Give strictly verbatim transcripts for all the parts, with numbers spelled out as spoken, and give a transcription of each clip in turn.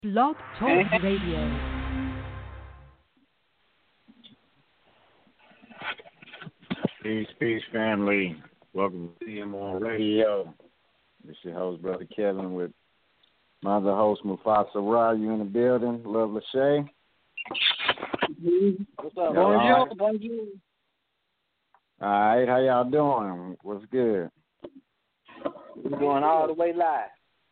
Blog Talk Radio. Peace, peace, family. Welcome to C M on Radio. This is your host, Brother Kevin, with my other host, Mufasa Ra. You in the building? Love Lachey. What's up? Bonjour, bonjour. All right, how y'all doing? What's good? We're going all the way live.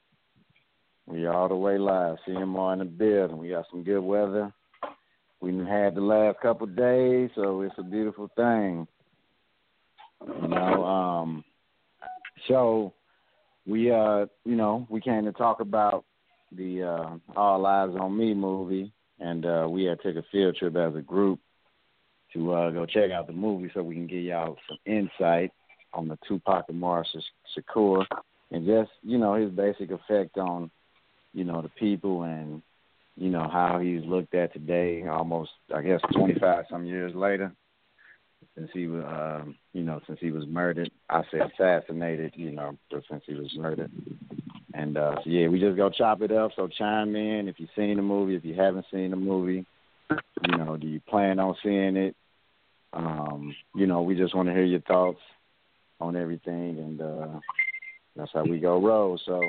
We all the way live. C M R in the building. We got some good weather. We done had the last couple of days, so it's a beautiful thing. You know, um, so we, uh, you know, we came to talk about the uh, All Eyes on Me movie, and uh, we had took a field trip as a group to uh, go check out the movie so we can give y'all some insight on the Tupac Amaru Shakur and just, you know, his basic effect on, you know, the people and, you know, how he's looked at today, almost, I guess, twenty-five some years later, since he was, um, you know, since he was murdered. I say assassinated, you know, but since he was murdered. And, uh, so, yeah, we just go chop it up. So chime in if you've seen the movie, if you haven't seen the movie. You know, do you plan on seeing it? Um, you know, we just want to hear your thoughts on everything, and uh, that's how we go roll. So,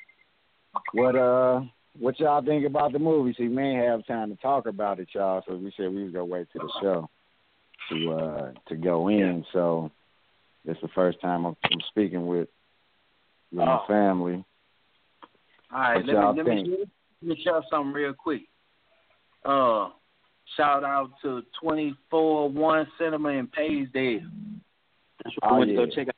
what uh, what y'all think about the movie? See, we ain't have time to talk about it, y'all. So we said we was gonna wait to the show to uh to go in. So this is the first time I'm, I'm speaking with with oh. my family. All right, what let y'all me let think? me let me share something real quick. Uh. Shout out to twenty-four one Cinema in Paysdale. That's what I oh, went yeah. to go check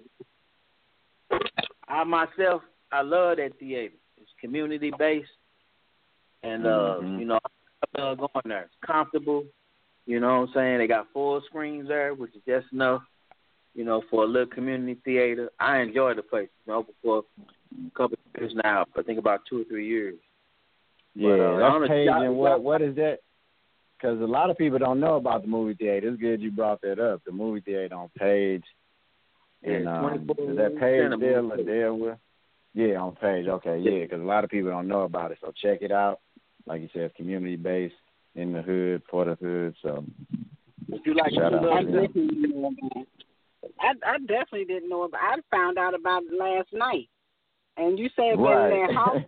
out. I myself, I love that theater. It's community based, and uh, mm-hmm. you know, I love going there. It's comfortable. You know what I'm saying? They got full screens there, which is just enough, you know, for a little community theater. I enjoy the place. You know, for a couple of years now. I think about two or three years. Yeah, but, uh, that's Page. And what what is that? Because a lot of people don't know about the movie theater. It's good you brought that up. The movie theater on Page. And yeah, um, is that Page still a deal with? Yeah, on Page. Okay, yeah, because a lot of people don't know about it. So check it out. Like you said, it's community-based, in the hood, for the hood. So if you like shout out I to them. definitely, know about it. I, I definitely didn't know about it. I found out about it last night. And you said Right. been there how,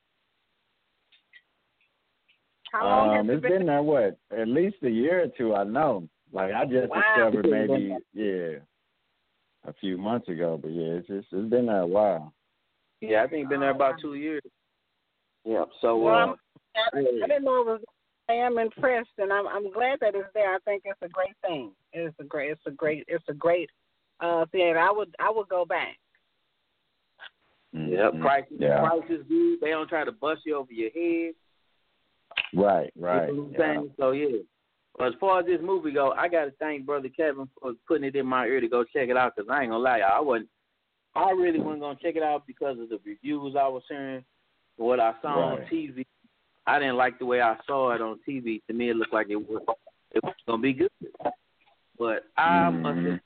how long um, has it's it been? been there, what, at least a year or two, I know. Like, I just Wow. discovered maybe, yeah, a few months ago. But, yeah, it's just, it's been there a while. Yeah, I think it's been there about two years. Yeah, so, Well, uh, I'm, I, I didn't know it was. I am impressed, and I'm I'm glad that it's there. I think it's a great thing. It's a great. It's a great. It's a great uh, theater. I would I would go back. Mm-hmm. yeah, prices, yeah. prices good. They don't try to bust you over your head. Right, right. You know what I'm yeah. saying? So, yeah. But as far as this movie go, I got to thank Brother Kevin for putting it in my ear to go check it out, because I ain't going to lie, y'all. I wasn't, I really wasn't going to check it out because of the reviews I was hearing, what I saw Right. on T V. I didn't like the way I saw it on T V. To me, it looked like it was it was going to be good. But I mm-hmm. must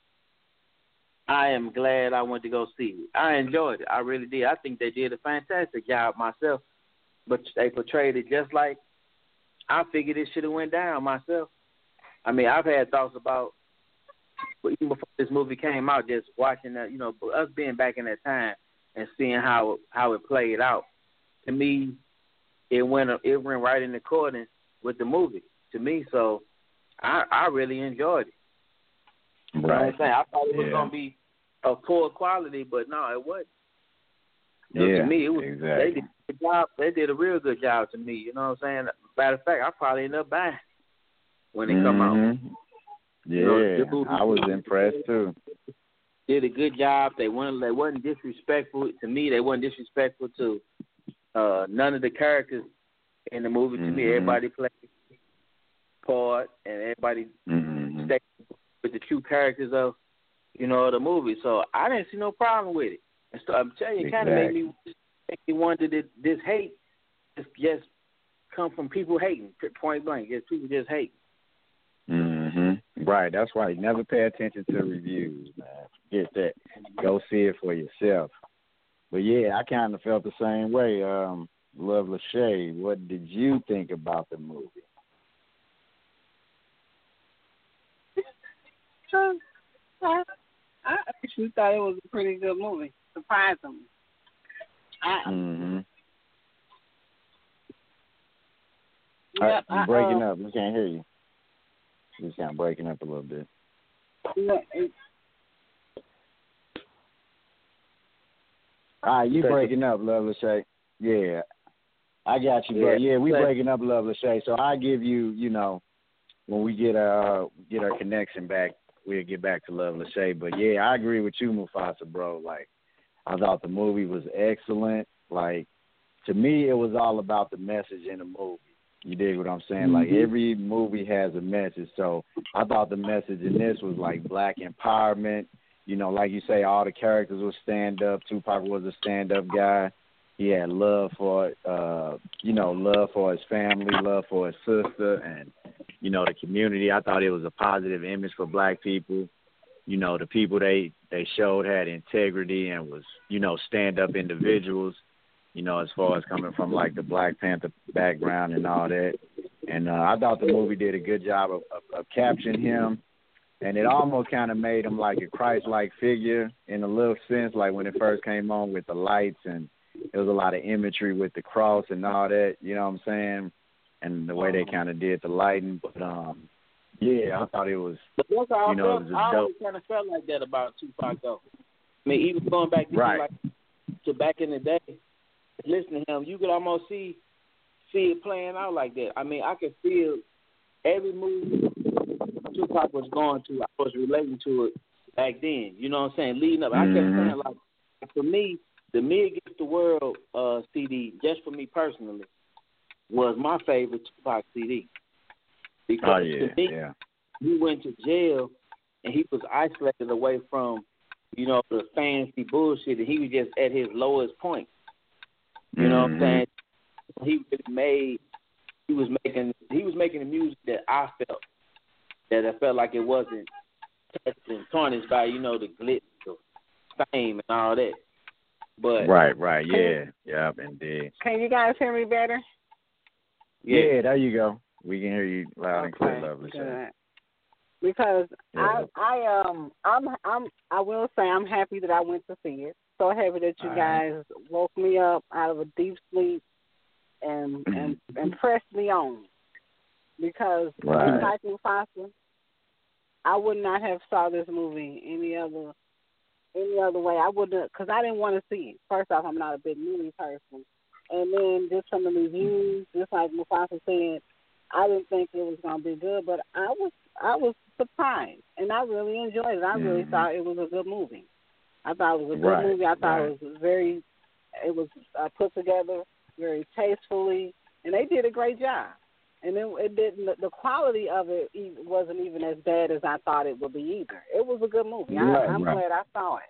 I am glad I went to go see it. I enjoyed it. I really did. I think they did a fantastic job myself. But they portrayed it just like I figured it should have went down myself. I mean, I've had thoughts about, but even before this movie came out, just watching that, you know, us being back in that time and seeing how how it played out. To me, it went it went right in accordance with the movie. To me, so I I really enjoyed it. You know what I'm saying? I thought it was yeah. gonna be a poor quality, but no, it wasn't. You know, yeah, to me, it was exactly. they did a good job. They did a real good job to me. You know what I'm saying? Matter of fact, I probably end up buying when it mm-hmm. come out. Yeah, You know, I was impressed too. Did a good job. They weren't they wasn't disrespectful to me. They weren't disrespectful to uh, none of the characters in the movie. Mm-hmm. To me, everybody played part, and everybody mm-hmm. stayed with the true characters of you know the movie. So I didn't see no problem with it. And so I'm telling you, it kind of exactly. made me make me wonder that this hate just just come from people hating, point blank. Just people just hate. Mm-hmm. Right. That's why you never pay attention to reviews, man. Forget that. Go see it for yourself. But yeah, I kind of felt the same way. Um, Love Lachey, what did you think about the movie? I, I actually thought it was a pretty good movie. Surprisingly. I, Mm-hmm. Yep, You're I, breaking uh, up. We can't hear you. You're kind of breaking up a little bit. no, it, All right, you Okay. breaking up, Love Lachey. Yeah, I got you, Yeah. bro. Yeah, we Say- breaking up, Love Lachey. So I give you, you know, when we get our get our connection back, we'll get back to Love Lachey. But yeah, I agree with you, Mufasa, bro. Like, I thought the movie was excellent. Like, to me, it was all about the message in the movie. You dig what I'm saying? Mm-hmm. Like, every movie has a message. So I thought the message in this was like black empowerment. You know, like you say, all the characters were stand up. Tupac was a stand up guy. He had love for, uh, you know, love for his family, love for his sister, and you know the community. I thought it was a positive image for black people. You know, the people they they showed had integrity and was, you know, stand up individuals. You know, as far as coming from like the Black Panther background and all that. And uh, I thought the movie did a good job of, of, of capturing him. And it almost kind of made him like a Christ-like figure in a little sense, like when it first came on with the lights, and there was a lot of imagery with the cross and all that, you know what I'm saying? And the way they kind of did the lighting. But, um, yeah, I thought it was, But that's how you know, I, it felt, was I a dope. always kind of felt like that about Tupac, though. I mean, even going back to, Right. like, to back in the day, listening to him, you could almost see see it playing out like that. I mean, I could feel every move Tupac was going to, I was relating to it back then. You know what I'm saying? Leading up. Mm-hmm. I kept saying, like, for me, the Me Against the World uh, C D, just for me personally, was my favorite Tupac C D. Because Oh, yeah, to me, yeah. he went to jail and he was isolated away from, you know, the fancy bullshit, and he was just at his lowest point. You know what I'm saying? He really made, he was making, he was making the music that I felt, that I felt like it wasn't touched and tarnished by, you know, the glitz of fame and all that. But Right, right, yeah, yeah, indeed. can you guys hear me better? Yeah. yeah, there you go. We can hear you loud and clear, Okay, Lovely. good. Because Yeah. I, I, um, I'm, I'm, I will say I'm happy that I went to see it. So happy that you All guys right. woke me up out of a deep sleep and and and pressed me on. Because Right. just like Mufasa, I would not have saw this movie any other any other way. I wouldn't, because I didn't want to see it. First off, I'm not a big movie person, and then just from the reviews, just like Mufasa said, I didn't think it was gonna be good, but I was I was surprised, and I really enjoyed it. I really Mhm. thought it was a good movie. I thought it was a good Right, movie. I thought right. it was very, it was uh, put together very tastefully, and they did a great job. And it, it didn't. The quality of it e- wasn't even as bad as I thought it would be either. It was a good movie. Right, I, I'm right. glad I saw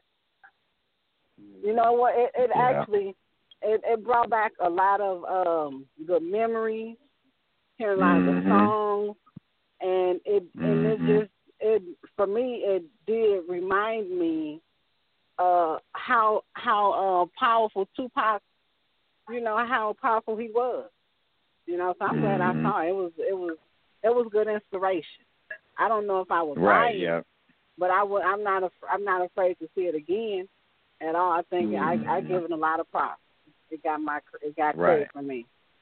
it. You know what? It, it Yeah. actually it, it brought back a lot of um, good memories, hearing a lot of the Mhm. songs, and it and it Mhm. just it for me it did remind me uh, how how uh, powerful Tupac, you know, how powerful he was. You know, so I'm glad I Mhm. saw it. It was it was it was good inspiration. I don't know if I would buy Right, it, yeah. but I would. I'm not. Af- I'm not afraid to see it again at all. I think I, I Mhm. give it a lot of props. It got my. It got Right. credit for me.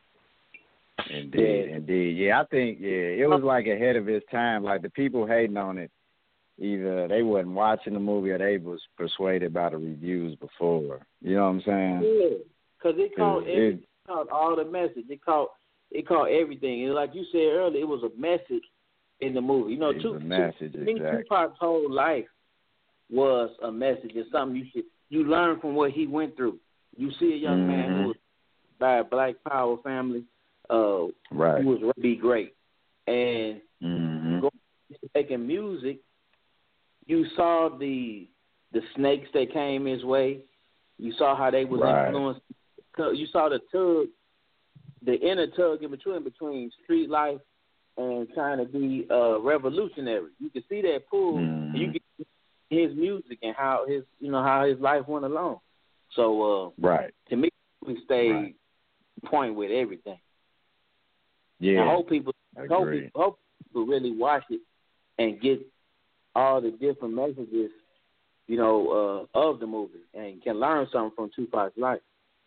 Indeed, indeed. Yeah, I think, yeah, it was like ahead of its time. Like, the people hating on it, either they wasn't watching the movie or they was persuaded by the reviews before. You know what I'm saying? yeah, because it caught It- every, it caught all the message. It caught it caught everything. And like you said earlier, it was a message in the movie. You know, It's two, a message, to me, exactly. Tupac's whole life was a message. It's something you should you learn from what he went through. You see a young man Mhm. who was by a Black Power family, uh, Right. who was ready to be great, and Mhm. going to making music. You saw the the snakes that came his way. You saw how they was Right. influenced. You saw the tug, the inner tug in between between street life and trying to be uh, revolutionary. You can see that pull. Mhm. And you can see his music and how his you know how his life went along. So uh, Right. to me, we stayed Right. point with everything. Yeah, I hope people, hope people, hope people really watch it and get all the different messages, you know, uh, of the movie and can learn something from Tupac's life.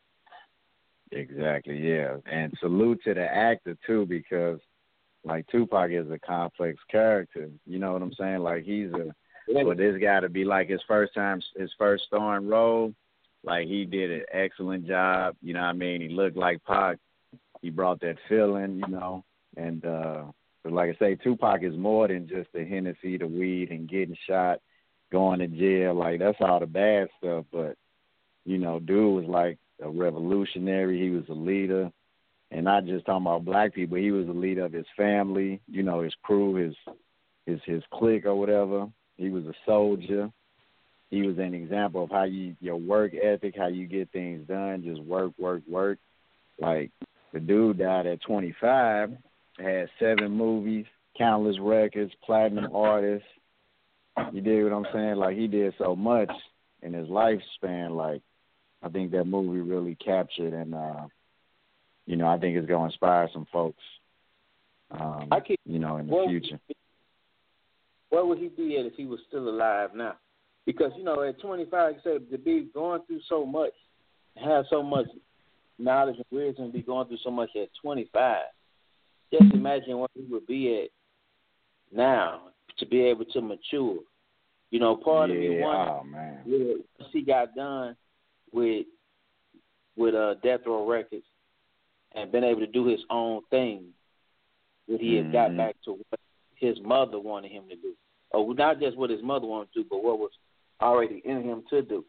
Exactly, yeah. And salute to the actor, too, because, like, Tupac is a complex character. You know what I'm saying? Like, he's a, for this guy to be, like, his first time, his first starring role, like, he did an excellent job. You know what I mean? He looked like Pac. He brought that feeling, you know. And, uh, but like I say, Tupac is more than just the Hennessy, the weed, and getting shot, going to jail. Like, that's all the bad stuff. But, you know, dude was, like, a revolutionary. He was a leader. And not just talking about black people, he was a leader of his family, you know, his crew, his his his clique or whatever. He was a soldier. He was an example of how you, your work ethic, how you get things done, just work, work, work. Like, the dude died at twenty-five, had seven movies, countless records, platinum artist. You dig what I'm saying? Like, he did so much in his lifespan. Like, I think that movie really captured and, uh, you know, I think it's going to inspire some folks, um, I keep, you know, in the where future. Would where would he be at if he was still alive now? Because, you know, at twenty-five, you said to be going through so much, have so much knowledge and wisdom, be going through so much at twenty-five. Just imagine where he would be at now to be able to mature. You know, part yeah, of me wonders oh, man. once he got done with with uh, Death Row Records and been able to do his own thing, would he have Mm-hmm. got back to what his mother wanted him to do? Or not just what his mother wanted to do, but what was already in him to do.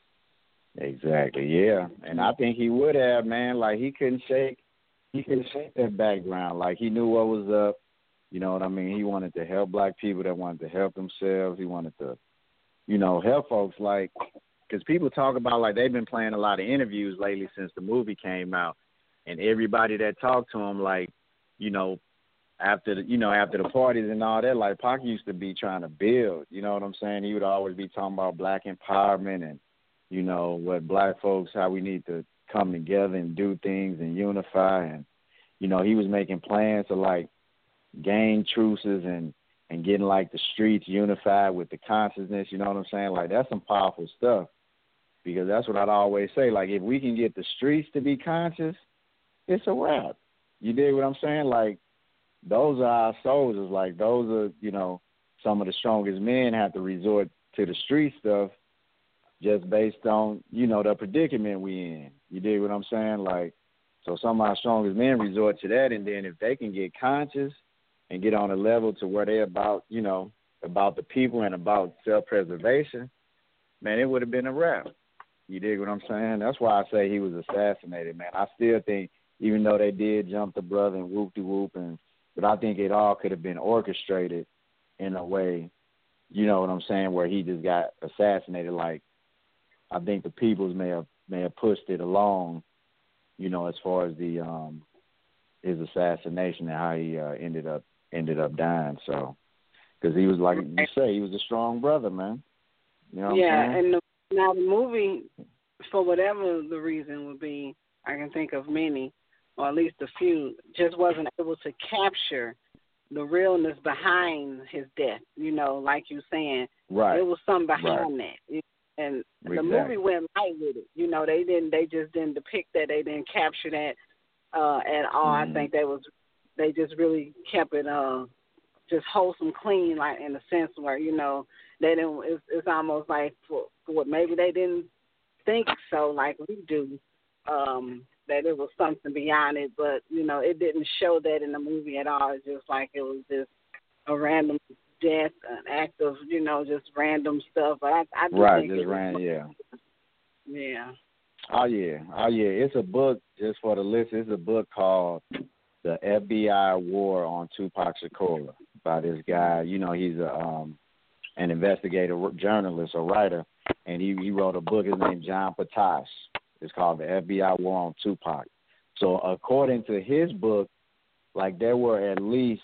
Exactly, yeah. And I think he would have, man. Like, he couldn't shake, he couldn't shake that background. Like, he knew what was up. You know what I mean? He wanted to help black people that wanted to help themselves. He wanted to, you know, help folks. Like, because people talk about, like, they've been playing a lot of interviews lately since the movie came out. And everybody that talked to him, like, you know, after the, you know, after the parties and all that, like, Pac used to be trying to build. You know what I'm saying? He would always be talking about black empowerment and, you know, what black folks, how we need to come together and do things and unify. And, you know, he was making plans to, like, gain truces and, and getting, like, the streets unified with the consciousness. You know what I'm saying? Like, that's some powerful stuff, because that's what I'd always say. Like, if we can get the streets to be conscious, it's a wrap. You dig what I'm saying? Like, those are our soldiers. Like, those are, you know, some of the strongest men have to resort to the street stuff just based on, you know, the predicament we in. You dig what I'm saying? Like, so some of our strongest men resort to that, and then if they can get conscious and get on a level to where they're about, you know, about the people and about self-preservation, man, it would have been a wrap. You dig what I'm saying? That's why I say he was assassinated, man. I still think, even though they did jump the brother and whoop-de-whoop, and but I think it all could have been orchestrated in a way, you know what I'm saying, where he just got assassinated. Like, I think the peoples may have may have pushed it along, you know, as far as the um, his assassination and how he uh, ended up ended up dying. So, because he was, like you say, he was a strong brother, man. You know what yeah, I'm saying? and the, now the movie, for whatever the reason would be, I can think of many, or at least a few, just wasn't able to capture the realness behind his death. You know, like you saying, right. There was something behind right. that, and exactly. the movie went light with it. You know, they didn't, they just didn't depict that. They didn't capture that uh, at all. Mm-hmm. I think they was, they just really kept it uh, just wholesome, clean, like in a sense where, you know, they didn't. It's, it's almost like for, for what maybe they didn't think so, like we do. Um, that it was something beyond it, but, you know, it didn't show that in the movie at all. It's just like it was just a random death, an act of, you know, just random stuff. But I, I do right, think just it ran, was, yeah. Yeah. Oh, yeah. Oh, yeah. It's a book, just for the list, it's a book called The F B I War on Tupac Shakur by this guy. You know, he's a um, an investigative journalist, a writer, and he, he wrote a book. His name's John Patash. It's called The F B I War on Tupac. So according to his book, like, there were at least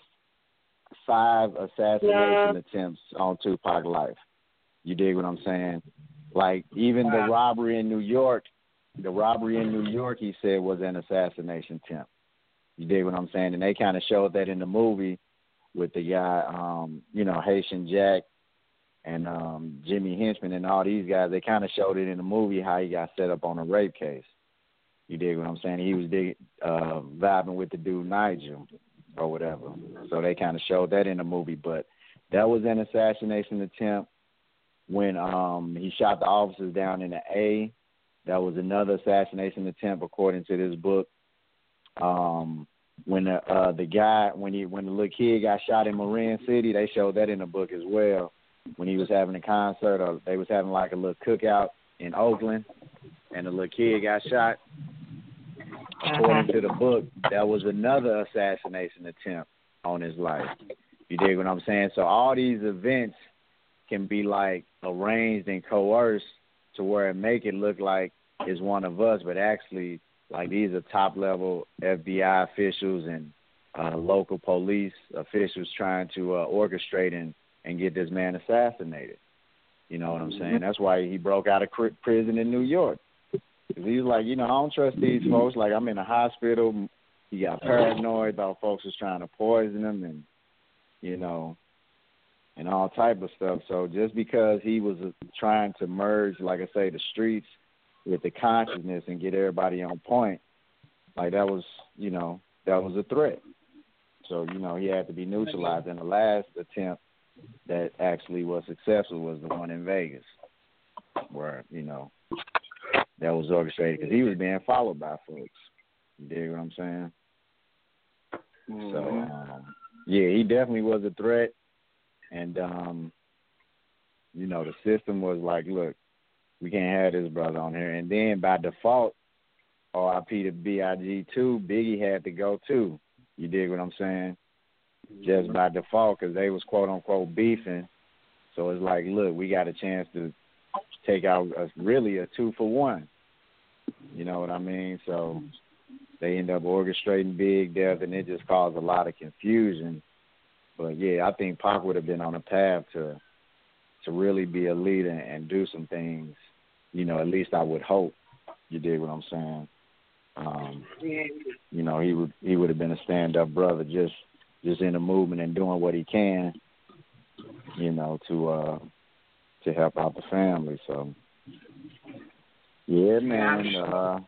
five assassination yeah. attempts on Tupac's life. You dig what I'm saying? Like, even wow. the robbery in New York, the robbery in New York, he said, was an assassination attempt. You dig what I'm saying? And they kind of showed that in the movie with the guy, um, you know, Haitian Jack and um, Jimmy Henchman and all these guys. They kind of showed it in the movie how he got set up on a rape case. You dig what I'm saying? He was dig, uh, vibing with the dude Nigel or whatever. So they kind of showed that in the movie. But that was an assassination attempt when um, he shot the officers down in the A. That was another assassination attempt according to this book. Um, when the uh, the guy when he when the little kid got shot in Marin City, they showed that in the book as well. When he was having a concert, or they was having like a little cookout in Oakland, and the little kid got shot. According to the book, that was another assassination attempt on his life. You dig what I'm saying? So all these events can be like arranged and coerced to where it make it look like it's one of us, but actually, like, these are top level F B I officials and uh, local police officials trying to uh, orchestrate and, and get this man assassinated. You know what I'm saying? That's why he broke out of cr- prison in New York. Cause he was like, you know, I don't trust these folks. Like, I'm in a hospital. He got paranoid, thought folks was trying to poison him, and, you know, and all type of stuff. So just because he was uh, trying to merge, like I say, the streets with the consciousness and get everybody on point, like that was, you know, that was a threat. So, you know, he had to be neutralized. And the last attempt that actually was successful was the one in Vegas, where, you know, that was orchestrated because he was being followed by folks. You dig what I'm saying? Mm-hmm. So, um, yeah, he definitely was a threat. And, um, you know, the system was like, look, we can't have this brother on here. And then by default, R I P to B I G too, Biggie had to go too. You dig what I'm saying? Just by default, because they was quote-unquote beefing. So it's like, look, we got a chance to take out a, really a two for one. You know what I mean? So they end up orchestrating Big Death, and it just caused a lot of confusion. But, yeah, I think Pac would have been on a path to to really be a leader and do some things, you know, at least I would hope. You dig what I'm saying? Um, you know, he would he would have been a stand-up brother just just in the movement and doing what he can, you know, to uh, to help out the family. So, yeah, man. Uh,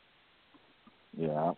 yeah.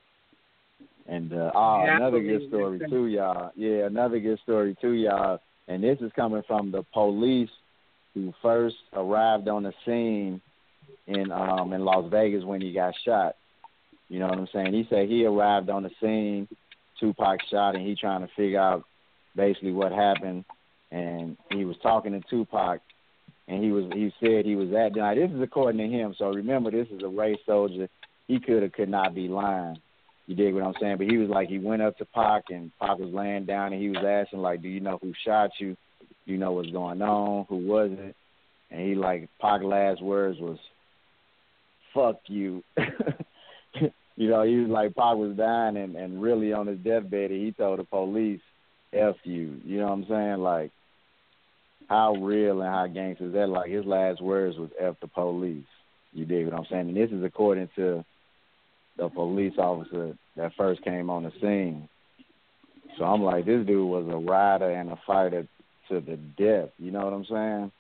And uh, oh, another good story too, y'all. Yeah, another good story too, y'all. And this is coming from the police who first arrived on the scene in um, in Las Vegas when he got shot. You know what I'm saying? He said he arrived on the scene, Tupac shot, and he trying to figure out basically what happened. And he was talking to Tupac, and he was he said he was at. Now this is according to him. So remember, this is a race soldier. He could or could not be lying. You dig what I'm saying? But he was like, he went up to Pac, and Pac was laying down, and he was asking, like, do you know who shot you? Do you know what's going on? Who was it? And he, like, Pac's last words was, fuck you. You know, he was like, Pac was dying, and, and really on his deathbed, he told the police, F you. You know what I'm saying? Like, how real and how gangster is that? Like, his last words was F the police. You dig what I'm saying? And this is according to the police officer that first came on the scene. So I'm like, this dude was a rider and a fighter to the death. You know what I'm saying?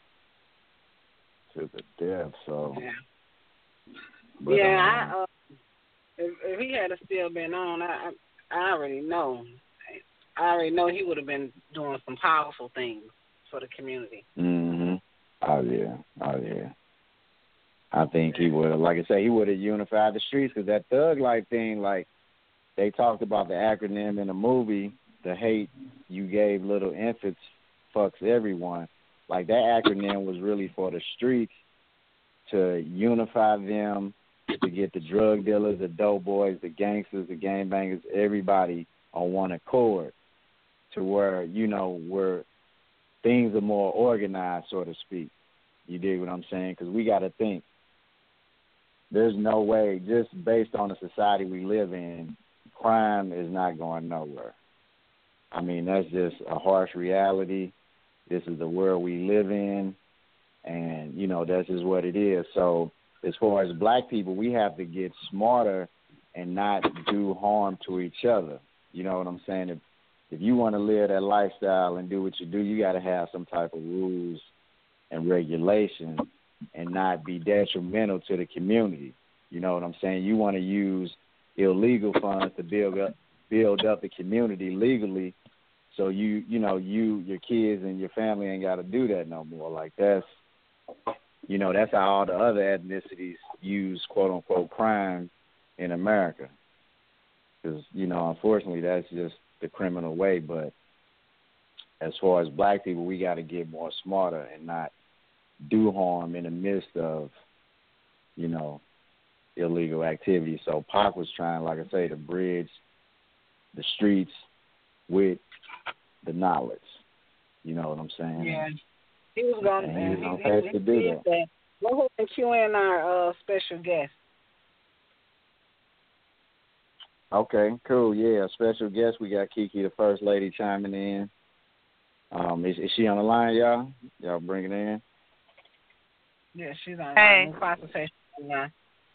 To the death. So yeah, but, yeah. Um, I, uh, if, if he had still been on, I, I already know. I already know he would have been doing some powerful things for the community. mhm. Oh yeah. Oh yeah. I think he would have, like I say, he would have unified the streets because that thug life thing, like they talked about the acronym in the movie, the hate you gave little infants fucks everyone. Like that acronym was really for the streets to unify them, to get the drug dealers, the dope boys, the gangsters, the gangbangers, everybody on one accord to where, you know, where things are more organized, so to speak. You dig what I'm saying? Because we got to think. There's no way, just based on the society we live in, crime is not going nowhere. I mean, that's just a harsh reality. This is the world we live in, and, you know, that's just what it is. So as far as black people, we have to get smarter and not do harm to each other. You know what I'm saying? If if you want to live that lifestyle and do what you do, you got to have some type of rules and regulations and not be detrimental to the community. You know what I'm saying? You want to use illegal funds to build up build up the community legally, so you you know you your kids and your family ain't got to do that no more. Like that's you know that's how all the other ethnicities use quote unquote crime in America. Because you know unfortunately that's just the criminal way. But as far as black people, we got to get more smarter and not do harm in the midst of you know illegal activity. So Pac was trying, like I say, to bridge the streets with the knowledge. You know what I'm saying? Yeah. He was going and he was to on pace to do that. that. We'll put you in our uh, special guest. Okay, cool. Yeah, special guest. We got Kiki, the First Lady, chiming in. Um, is, is she on the line, y'all? Y'all bring it in? Yeah, she's on. Hey. Line.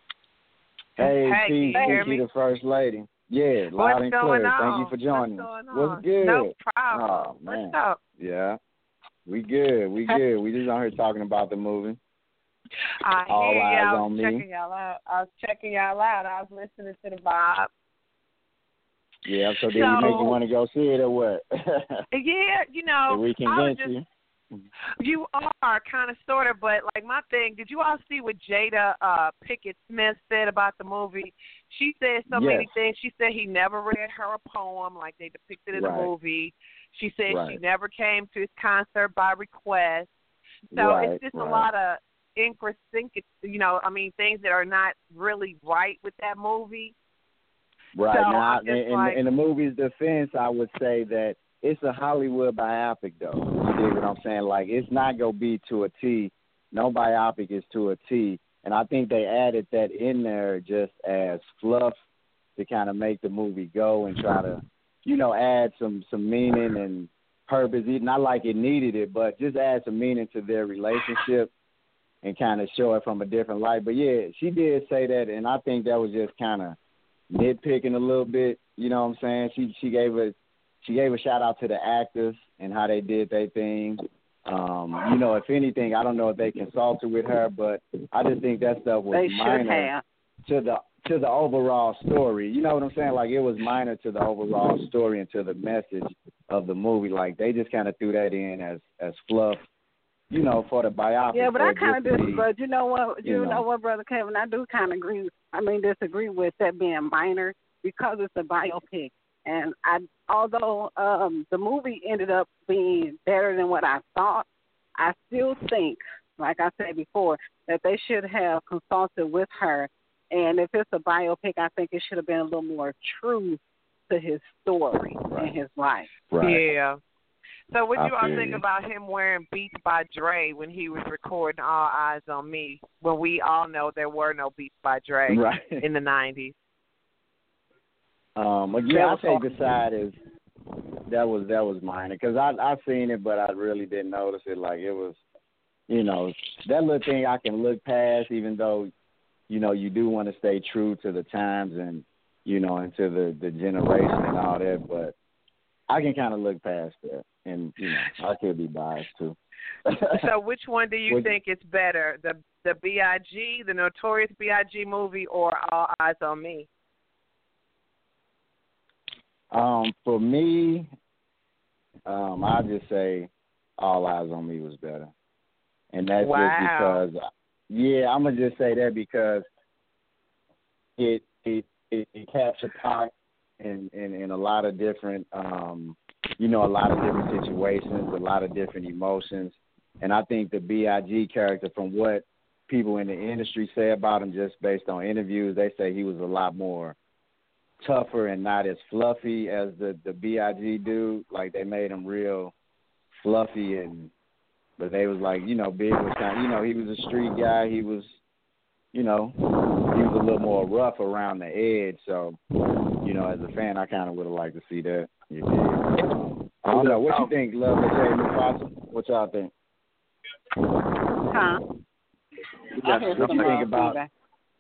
Hey, Hey, Kiki, can you hear Kiki, me? the First Lady. Yeah, loud What's and going clear. on? Thank you for joining What's us. going What's on? good? No problem. Oh, man. What's up? Yeah. We good. We good. We just out here talking about the movie. I All hear you. eyes I on was me. checking y'all out. I was checking y'all out. I was listening to the vibe. Yeah, so did So- we make you want to go see it or what? Yeah, you know, Did we I was convince just, you? you are kind of, sort of, but like my thing, did you all see what Jada uh, Pickett Smith said about the movie? She said so Yes. many things. She said he never read her a poem like they depicted in Right. the movie. She said she Right. never came to his concert by request. So Right, it's just right. a lot of inconsistent, you know, I mean, things that are not really right with that movie. Right. So now, I'm in, just in, like- in the movie's defense, I would say that it's a Hollywood biopic, though. You dig what I'm saying? Like, it's not going to be to a T. No biopic is to a T. And I think they added that in there just as fluff to kind of make the movie go and try to, you know, add some, some meaning and purpose. Not like it needed it, but just add some meaning to their relationship and kind of show it from a different light. But, yeah, she did say that, and I think that was just kind of nitpicking a little bit. You know what I'm saying? She she gave a she gave a shout out to the actors and how they did their thing. Um, you know, if anything, I don't know if they consulted with her, but I just think that stuff was They should minor have. to the to the overall story. You know what I'm saying? Like, it was minor to the overall story and to the message of the movie. Like, they just kind of threw that in as as fluff, you know, for the biopic. Yeah, but for I it kind of just to be- disagree. You know what? You, you know. know. what, Brother Kevin? I do kind of agree. I mean, disagree with that being minor because it's a biopic. And I, although um, the movie ended up being better than what I thought, I still think, like I said before, that they should have consulted with her. And if it's a biopic, I think it should have been a little more true to his story Right. and his life. Right. Yeah. So what do I you all feel think you. about him wearing Beats by Dre when he was recording All Eyes on Me, when we all know there were no Beats by Dre Right. in the nineties? Um, again, That I was take hard. the side as that was that was minor because I I seen it, but I really didn't notice it. Like, it was, you know, that little thing I can look past, even though, you know, you do want to stay true to the times and, you know, and to the the generation and all that. But I can kind of look past that, and you know, I could be biased too. So which one do you Would- think is better, the the B I G, the Notorious B I G movie, or All Eyes on Me? Um, for me, um, I'll just say All Eyes on Me was better. And that's Wow. just because, yeah, I'm going to just say that because it it, it, it captured Pac in, in, in a lot of different, um, you know, a lot of different situations, a lot of different emotions. And I think the B I G character, from what people in the industry say about him just based on interviews, they say he was a lot more tougher and not as fluffy as the the B I G dude. Like, they made him real fluffy, and but they was like, you know, Big was kind of, you know, he was a street guy. He was, you know, he was a little more rough around the edge. So, you know, as a fan, I kind of would have liked to see that. You did. I don't know. What you think, Love and Jay Mufasa? What y'all think? Huh? I hear what some you think uh, about? feedback.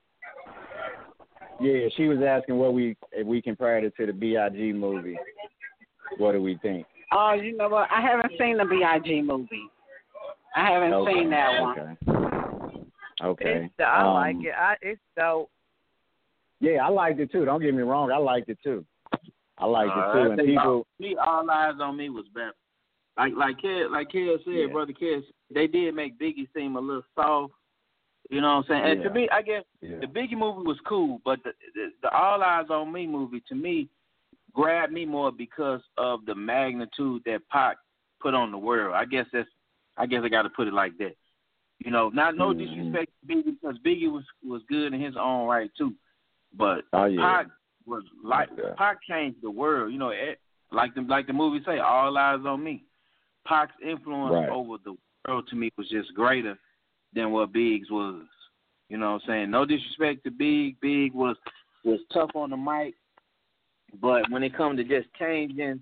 Yeah, she was asking what we if we compared it to the B I G movie. What do we think? Oh, you know what? I haven't seen the B I G movie. I haven't Okay. seen that one. Okay. Okay. It's, I um, like it. I, it's dope. Yeah, I liked it too. Don't get me wrong, I liked it too. I liked Uh, it too. I And think people, all, me, All Eyes on Me was better. Like like Kev, like Kev said, Yeah. brother Kev, they did make Biggie seem a little soft. You know what I'm saying? And Yeah. to me, I guess yeah, the Biggie movie was cool, but the, the the All Eyes on Me movie to me grabbed me more because of the magnitude that Pac put on the world. I guess that's I guess I got to put it like that. You know, not no Mhm. disrespect to Biggie because Biggie was was good in his own right too, but Oh, yeah. Pac was like Yeah. Pac changed the world. You know, it, like the like the movie say, All Eyes on Me. Pac's influence Right. over the world to me was just greater than what Big's was. You know what I'm saying? No disrespect to Big. Big was was tough on the mic, but when it comes to just changing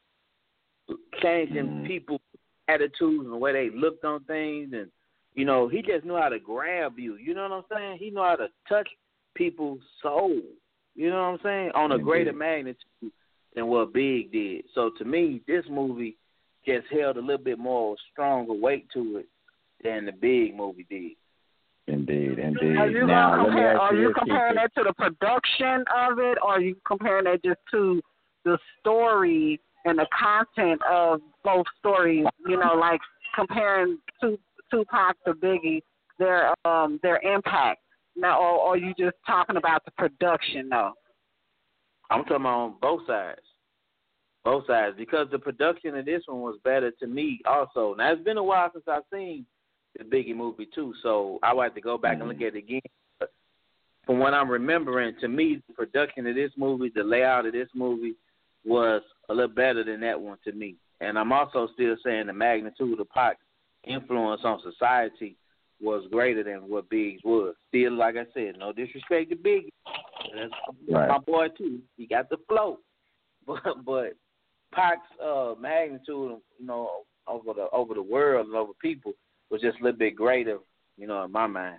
changing Mhm. people's attitudes and the way they looked on things, and you know, he just knew how to grab you. You know what I'm saying? He knew how to touch people's soul. You know what I'm saying? On a Indeed. greater magnitude than what Big did. So to me, this movie just held a little bit more stronger weight to it than the Big movie did. Indeed, indeed. Are you Now, gonna let me compare? ask Are you you this, comparing Kiki. that to the production of it, or are you comparing that just to the story and the content of both stories? You know, like comparing two, Tupac to Biggie, their um their impact. Now, or, or are you just talking about the production though? I'm talking about on both sides. Both sides. Because the production of this one was better to me also. Now, it's been a while since I've seen the Biggie movie, too, so I would have to go back and look at it again. But from what I'm remembering, to me, the production of this movie, the layout of this movie was a little better than that one to me. And I'm also still saying the magnitude of Pac's influence on society was greater than what Biggs was. Still, like I said, no disrespect to Biggie. That's Right. my boy, too. He got the flow. But, but Pac's uh, magnitude, you know, over the over the world and over people was just a little bit greater, you know, in my mind.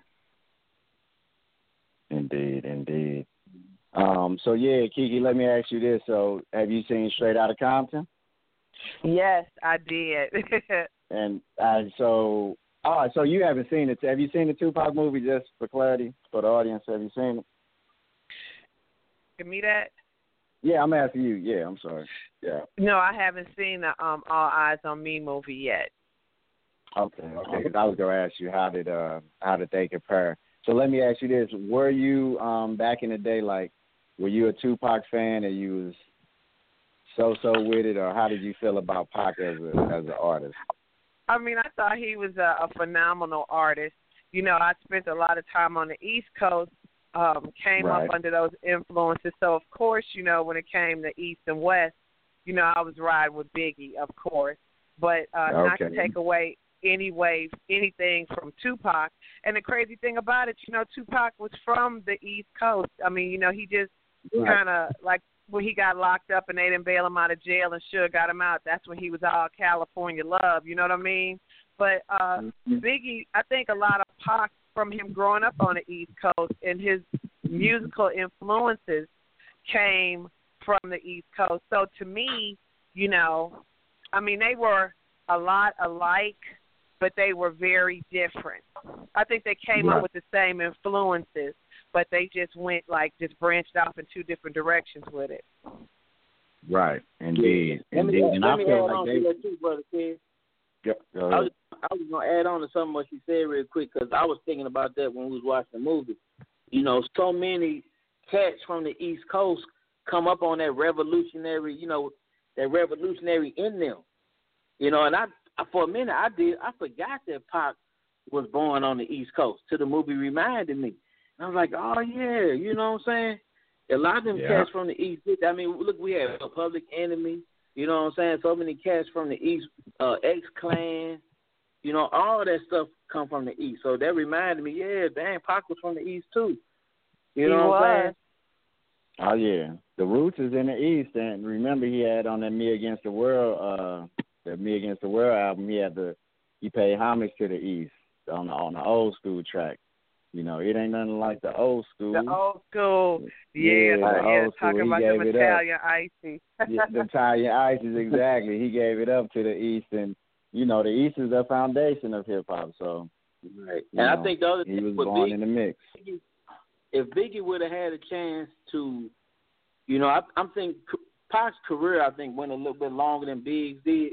Indeed, indeed. Um, so yeah, Kiki, let me ask you this. So, have you seen Straight Outta Compton? Yes, I did. And uh, so, all right. So you haven't seen it. Have you seen the Tupac movie? Just for clarity for the audience, have you seen it? Give me that. Yeah, I'm asking you. Yeah, I'm sorry. Yeah. No, I haven't seen the um All Eyes on Me movie yet. Okay. Okay. 'Cause I was gonna ask you how did uh how did they compare? So let me ask you this: were you um back in the day like were you a Tupac fan and you was so so with it, or how did you feel about Pac as a as an artist? I mean, I thought he was a, a phenomenal artist. You know, I spent a lot of time on the East Coast, um, came Right. up under those influences. So, of course, you know, when it came to East and West, you know, I was riding with Biggie, of course. But uh, not to Okay. take away any way, anything from Tupac. And the crazy thing about it, you know, Tupac was from the East Coast. I mean, you know, he just Right. kind of like when he got locked up and they didn't bail him out of jail and Suge got him out, that's when he was all California love, you know what I mean? But uh, Mm-hmm. Biggie, I think a lot of Pac from him growing up on the East Coast and his musical influences came from the East Coast. So to me, you know, I mean, they were a lot alike, but they were very different. I think they came Right. up with the same influences, but they just went like just branched off in two different directions with it. Right. Indeed. Let me, Indeed. And let I me feel add like on they. to that too, brother Ted. Go, go I ahead. was, I was going to add on to something what you said real quick because I was thinking about that when we was watching the movie. You know, so many cats from the East Coast come up on that revolutionary, you know, that revolutionary in them. You know, and I, I for a minute I did, I forgot that Pac was born on the East Coast till the movie reminded me. And I was like, oh, yeah, you know what I'm saying? A lot of them Yeah. cats from the East, I mean, look, we have a Public Enemy, you know what I'm saying? So many cats from the East, uh, X-Clan, you know, all that stuff come from the East. So that reminded me, yeah, dang, Pac was from the East too. You He know what I'm was. saying? Oh yeah, the roots is in the East, and remember he had on that Me Against the World, uh, the Me Against the World album. He had the he paid homage to the East on the on the old school track. You know, it ain't nothing like the old school. The old school, yeah, yeah, yeah, the old talking school, about he them gave it Italian icy. yeah, the Italian ices, exactly. He gave it up to the East, and you know, the East is the foundation of hip hop. So, right. you And know, I think the other he thing was with born Biggie, in the mix. if Biggie would have had a chance to, you know, I, I'm thinking Pac's career, I think, went a little bit longer than Big's did.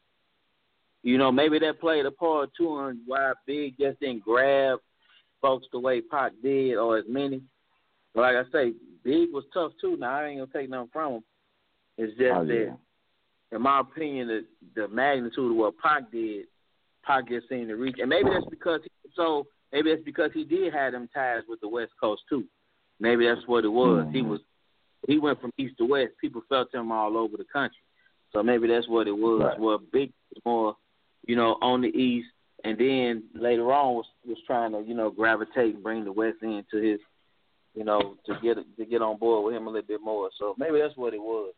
You know, maybe that played a part too on why Big just didn't grab folks the way Pac did or as many. But like I say, Big was tough too. Now, I ain't going to take nothing from him. It's just Oh, that, yeah. in my opinion, the, the magnitude of what Pac did, Pac just seemed to reach. And maybe that's because he, so maybe that's because he did have them ties with the West Coast too. Maybe that's what it was. Mm-hmm. He was he went from east to west. People felt him all over the country. So maybe that's what it was. Right. Where Big was more, you know, on the east, and then later on was was trying to, you know, gravitate and bring the West into his, you know, to get to get on board with him a little bit more. So maybe that's what it was.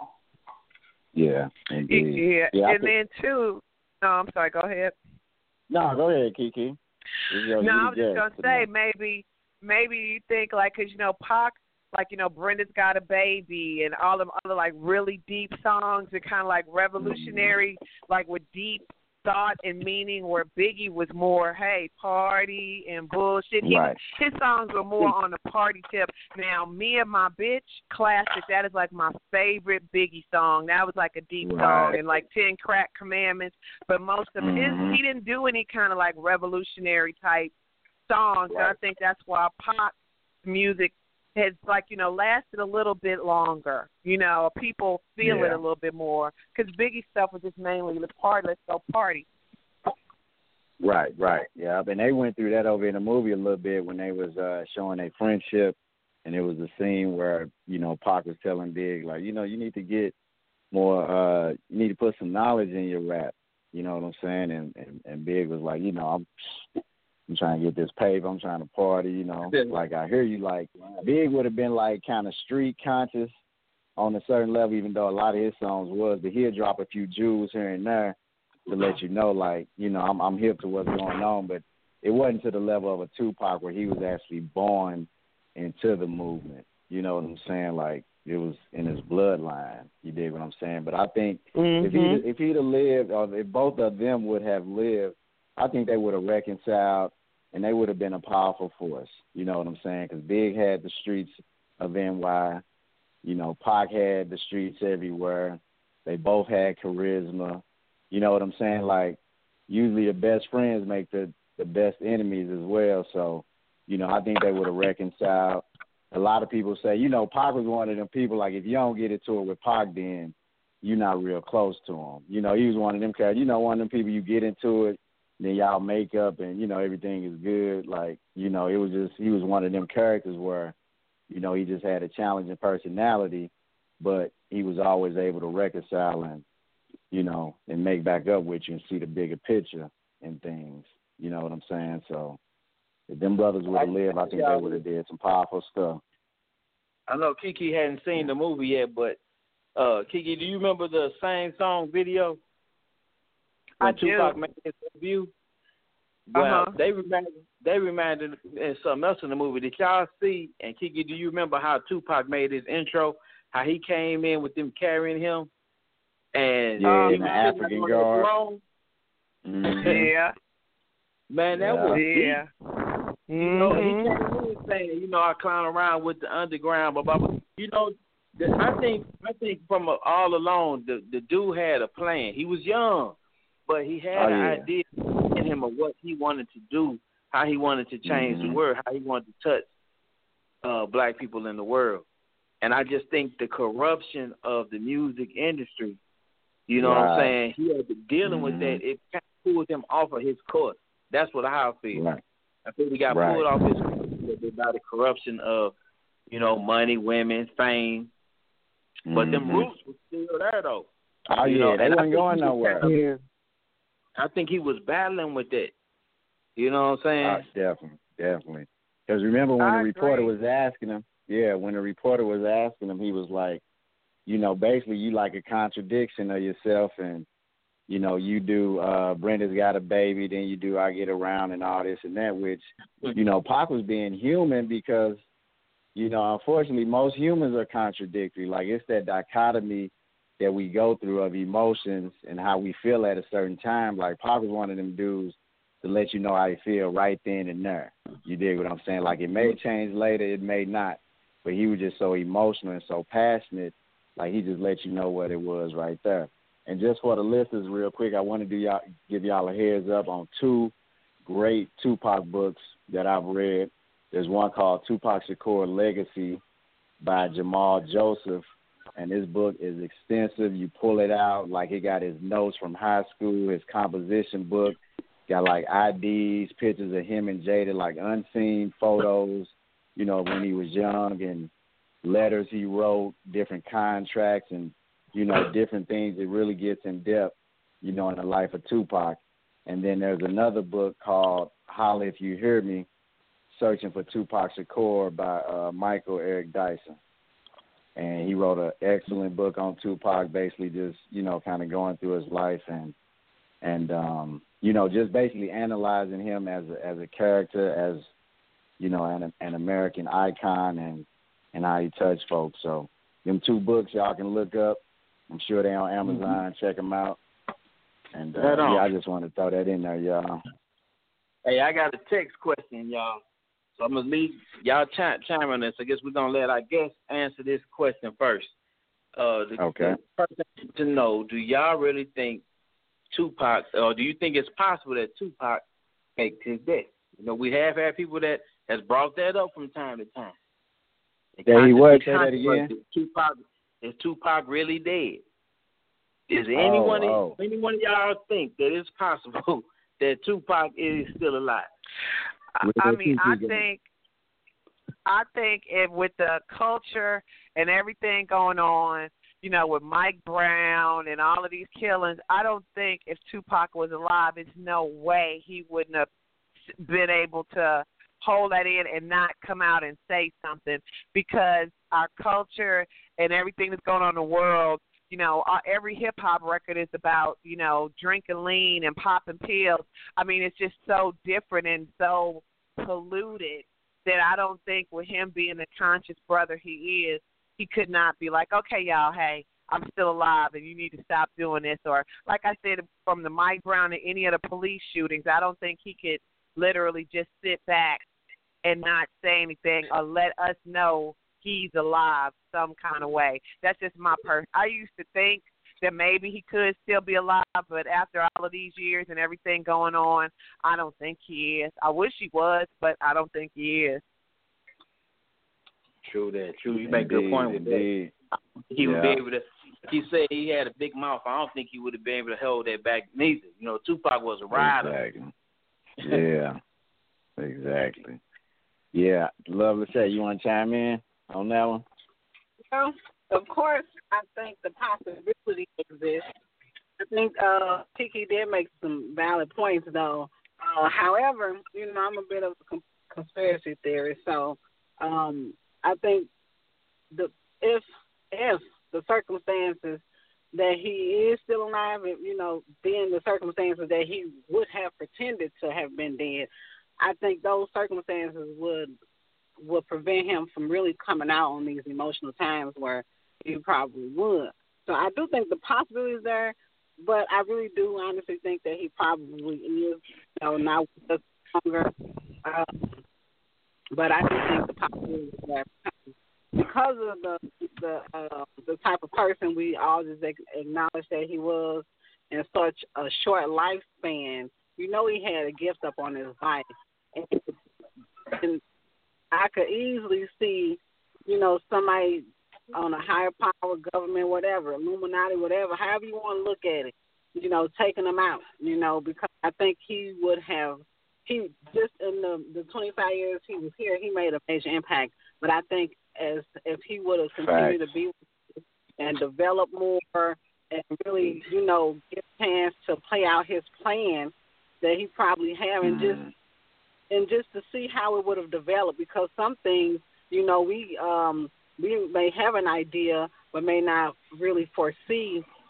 Yeah, indeed. Yeah, yeah and then too. No, I'm sorry. Go ahead. No, go ahead, Kiki. Your, no, I was just gonna say maybe, maybe you think like, cause you know Pac, like you know Brenda's Got a Baby and all them other like really deep songs and kind of like revolutionary, mm-hmm. like with deep thought and meaning. Where Biggie was more, hey, party and bullshit. He right. his songs were more on the party tip. Now, Me and My Bitch, classic. That is like my favorite Biggie song. That was like a deep right. song, and like Ten Crack Commandments. But most of mm-hmm. his, he didn't do any kind of like revolutionary type songs. Right. And I think that's why pop music has like, you know, lasted a little bit longer. You know, people feel yeah. it a little bit more because Biggie stuff was just mainly the party. Let's go party. Right, right. Yeah, and they went through that over in the movie a little bit when they was uh, showing their friendship, and it was a scene where, you know, Pac was telling Big, like, you know, you need to get more, uh, you need to put some knowledge in your rap. You know what I'm saying? And, and, and Big was like, you know, I'm I'm trying to get this paper. I'm trying to party, you know. Like, I hear you. Like, Big would have been, like, kind of street conscious on a certain level, even though a lot of his songs was. But he'll drop a few jewels here and there to let you know, like, you know, I'm, I'm hip to what's going on. But it wasn't to the level of a Tupac where he was actually born into the movement. You know what I'm saying? Like, it was in his bloodline. You dig what I'm saying? But I think mm-hmm. if he if he'd have lived, or if both of them would have lived, I think they would have reconciled, and they would have been a powerful force. You know what I'm saying? Because Big had the streets of N Y. You know, Pac had the streets everywhere. They both had charisma. You know what I'm saying? Like, usually the best friends make the, the best enemies as well. So, you know, I think they would have reconciled. A lot of people say, you know, Pac was one of them people, like, if you don't get into it with Pac, then you're not real close to him. You know, he was one of them guys, you know, one of them people you get into it, then y'all make up and, you know, everything is good. Like, you know, it was just, he was one of them characters where, you know, he just had a challenging personality, but he was always able to reconcile and, you know, and make back up with you and see the bigger picture and things. You know what I'm saying? So if them brothers would have lived, I think they would have did some powerful stuff. I know Kiki hadn't seen the movie yet, but uh, Kiki, do you remember the Same Song video? When I do. Tupac made his debut? Well, uh-huh. they reminded they reminded and something else in the movie. Did y'all see? And Kiki, do you remember how Tupac made his intro? How he came in with them carrying him, and yeah, he in was the African guard. Mm-hmm. Yeah, man, that yeah. was yeah. deep. You know, he came in saying, you know, I clown around with the underground, blah blah blah. You know, the, I think I think from a, all along, the the dude had a plan. He was young, but he had oh, an yeah. idea in him of what he wanted to do, how he wanted to change mm-hmm. the world, how he wanted to touch uh, black people in the world. And I just think the corruption of the music industry, you know right. what I'm saying, he had been dealing mm-hmm. with that. It kind of pulled him off of his course. That's what I feel. Right. I think he got right. pulled off his course by the corruption of, you know, money, women, fame. Mm-hmm. But them roots were still there, though. Oh, you yeah, know? they and weren't going nowhere. Kind of, yeah. I think he was battling with that. You know what I'm saying? Oh, definitely, definitely. Because remember when I the reporter agree. was asking him, yeah, when the reporter was asking him, he was like, you know, basically you like a contradiction of yourself, and, you know, you do uh, Brenda's Got a Baby, then you do I Get Around and all this and that, which, you know, Pac was being human because, you know, unfortunately, most humans are contradictory. Like, it's that dichotomy that we go through of emotions and how we feel at a certain time. Like, Pac was one of them dudes to let you know how you feel right then and there. You dig what I'm saying? Like, it may change later, it may not, but he was just so emotional and so passionate, like, he just let you know what it was right there. And just for the listeners, real quick, I want to do y'all, give y'all a heads up on two great Tupac books that I've read. There's one called Tupac Shakur Legacy by Jamal Joseph, and this book is extensive. You pull it out, like he got his notes from high school, his composition book, got like I Ds, pictures of him and Jada, like unseen photos, you know, when he was young, and letters he wrote, different contracts, and, you know, different things. It really gets in depth, you know, in the life of Tupac. And then there's another book called Holla If You Hear Me, Searching for Tupac Shakur by uh, Michael Eric Dyson. And he wrote an excellent book on Tupac, basically just, you know, kind of going through his life and, and um, you know, just basically analyzing him as a, as a character, as, you know, an, an American icon, and, and how he touched folks. So them two books y'all can look up. I'm sure they're on Amazon. Mm-hmm. Check them out. And, uh, right yeah, I just want to throw that in there, y'all. Hey, I got a text question, y'all. So I'm going to leave y'all chime, chime on this. I guess we're going to let our guests answer this question first. Uh, the, okay. The person to know, do y'all really think Tupac, or do you think it's possible that Tupac faked his death? You know, we have had people that has brought that up from time to time. Yeah, he was. Say that again. Tupac, is Tupac really dead? Is anyone, oh, oh. anyone of y'all think that it's possible that Tupac is still alive? I, I mean, I think, I think if with the culture and everything going on, you know, with Mike Brown and all of these killings, I don't think if Tupac was alive, there's no way he wouldn't have been able to hold that in and not come out and say something, because our culture and everything that's going on in the world, you know, our, every hip-hop record is about, you know, drinking lean and popping pills. I mean, it's just so different and so polluted that I don't think with him being the conscious brother he is, he could not be like, okay, y'all, hey, I'm still alive and you need to stop doing this. Or like I said, from the Mike Brown to any of the police shootings, I don't think he could literally just sit back and not say anything or let us know he's alive some kind of way. That's just my person. I used to think that maybe he could still be alive, but after all of these years and everything going on, I don't think he is. I wish he was, but I don't think he is. True that. True. You make a good point with indeed. that. He yeah. would be able to. He said he had a big mouth. I don't think he would have been able to hold that back neither. You know, Tupac was a rider. Exactly. Yeah. Exactly. Yeah. Lovely say. You want to chime in on that one? Well, of course, I think the possibility exists. I think uh, Tiki did make some valid points, though. Uh, however, you know, I'm a bit of a conspiracy theorist, so um, I think the if if the circumstances that he is still alive, and you know, being the circumstances that he would have pretended to have been dead, I think those circumstances would would prevent him from really coming out on these emotional times where he probably would. So I do think the possibility is there, but I really do honestly think that he probably is, you know, not with us longer. Um, but I do think the possibility is there because of the the uh, the type of person we all just acknowledge that he was in such a short lifespan. You know, he had a gift up on his life, and, and I could easily see, you know, somebody on a higher power, government, whatever, Illuminati, whatever, however you want to look at it, you know, taking him out, you know, because I think he would have, he just in the, the twenty-five years he was here, he made a major impact. But I think as if he would have continued Facts. to be and develop more and really, you know, get a chance to play out his plan that he probably have, and just and just to see how it would have developed, because some things, you know, we um we may have an idea but may not really foresee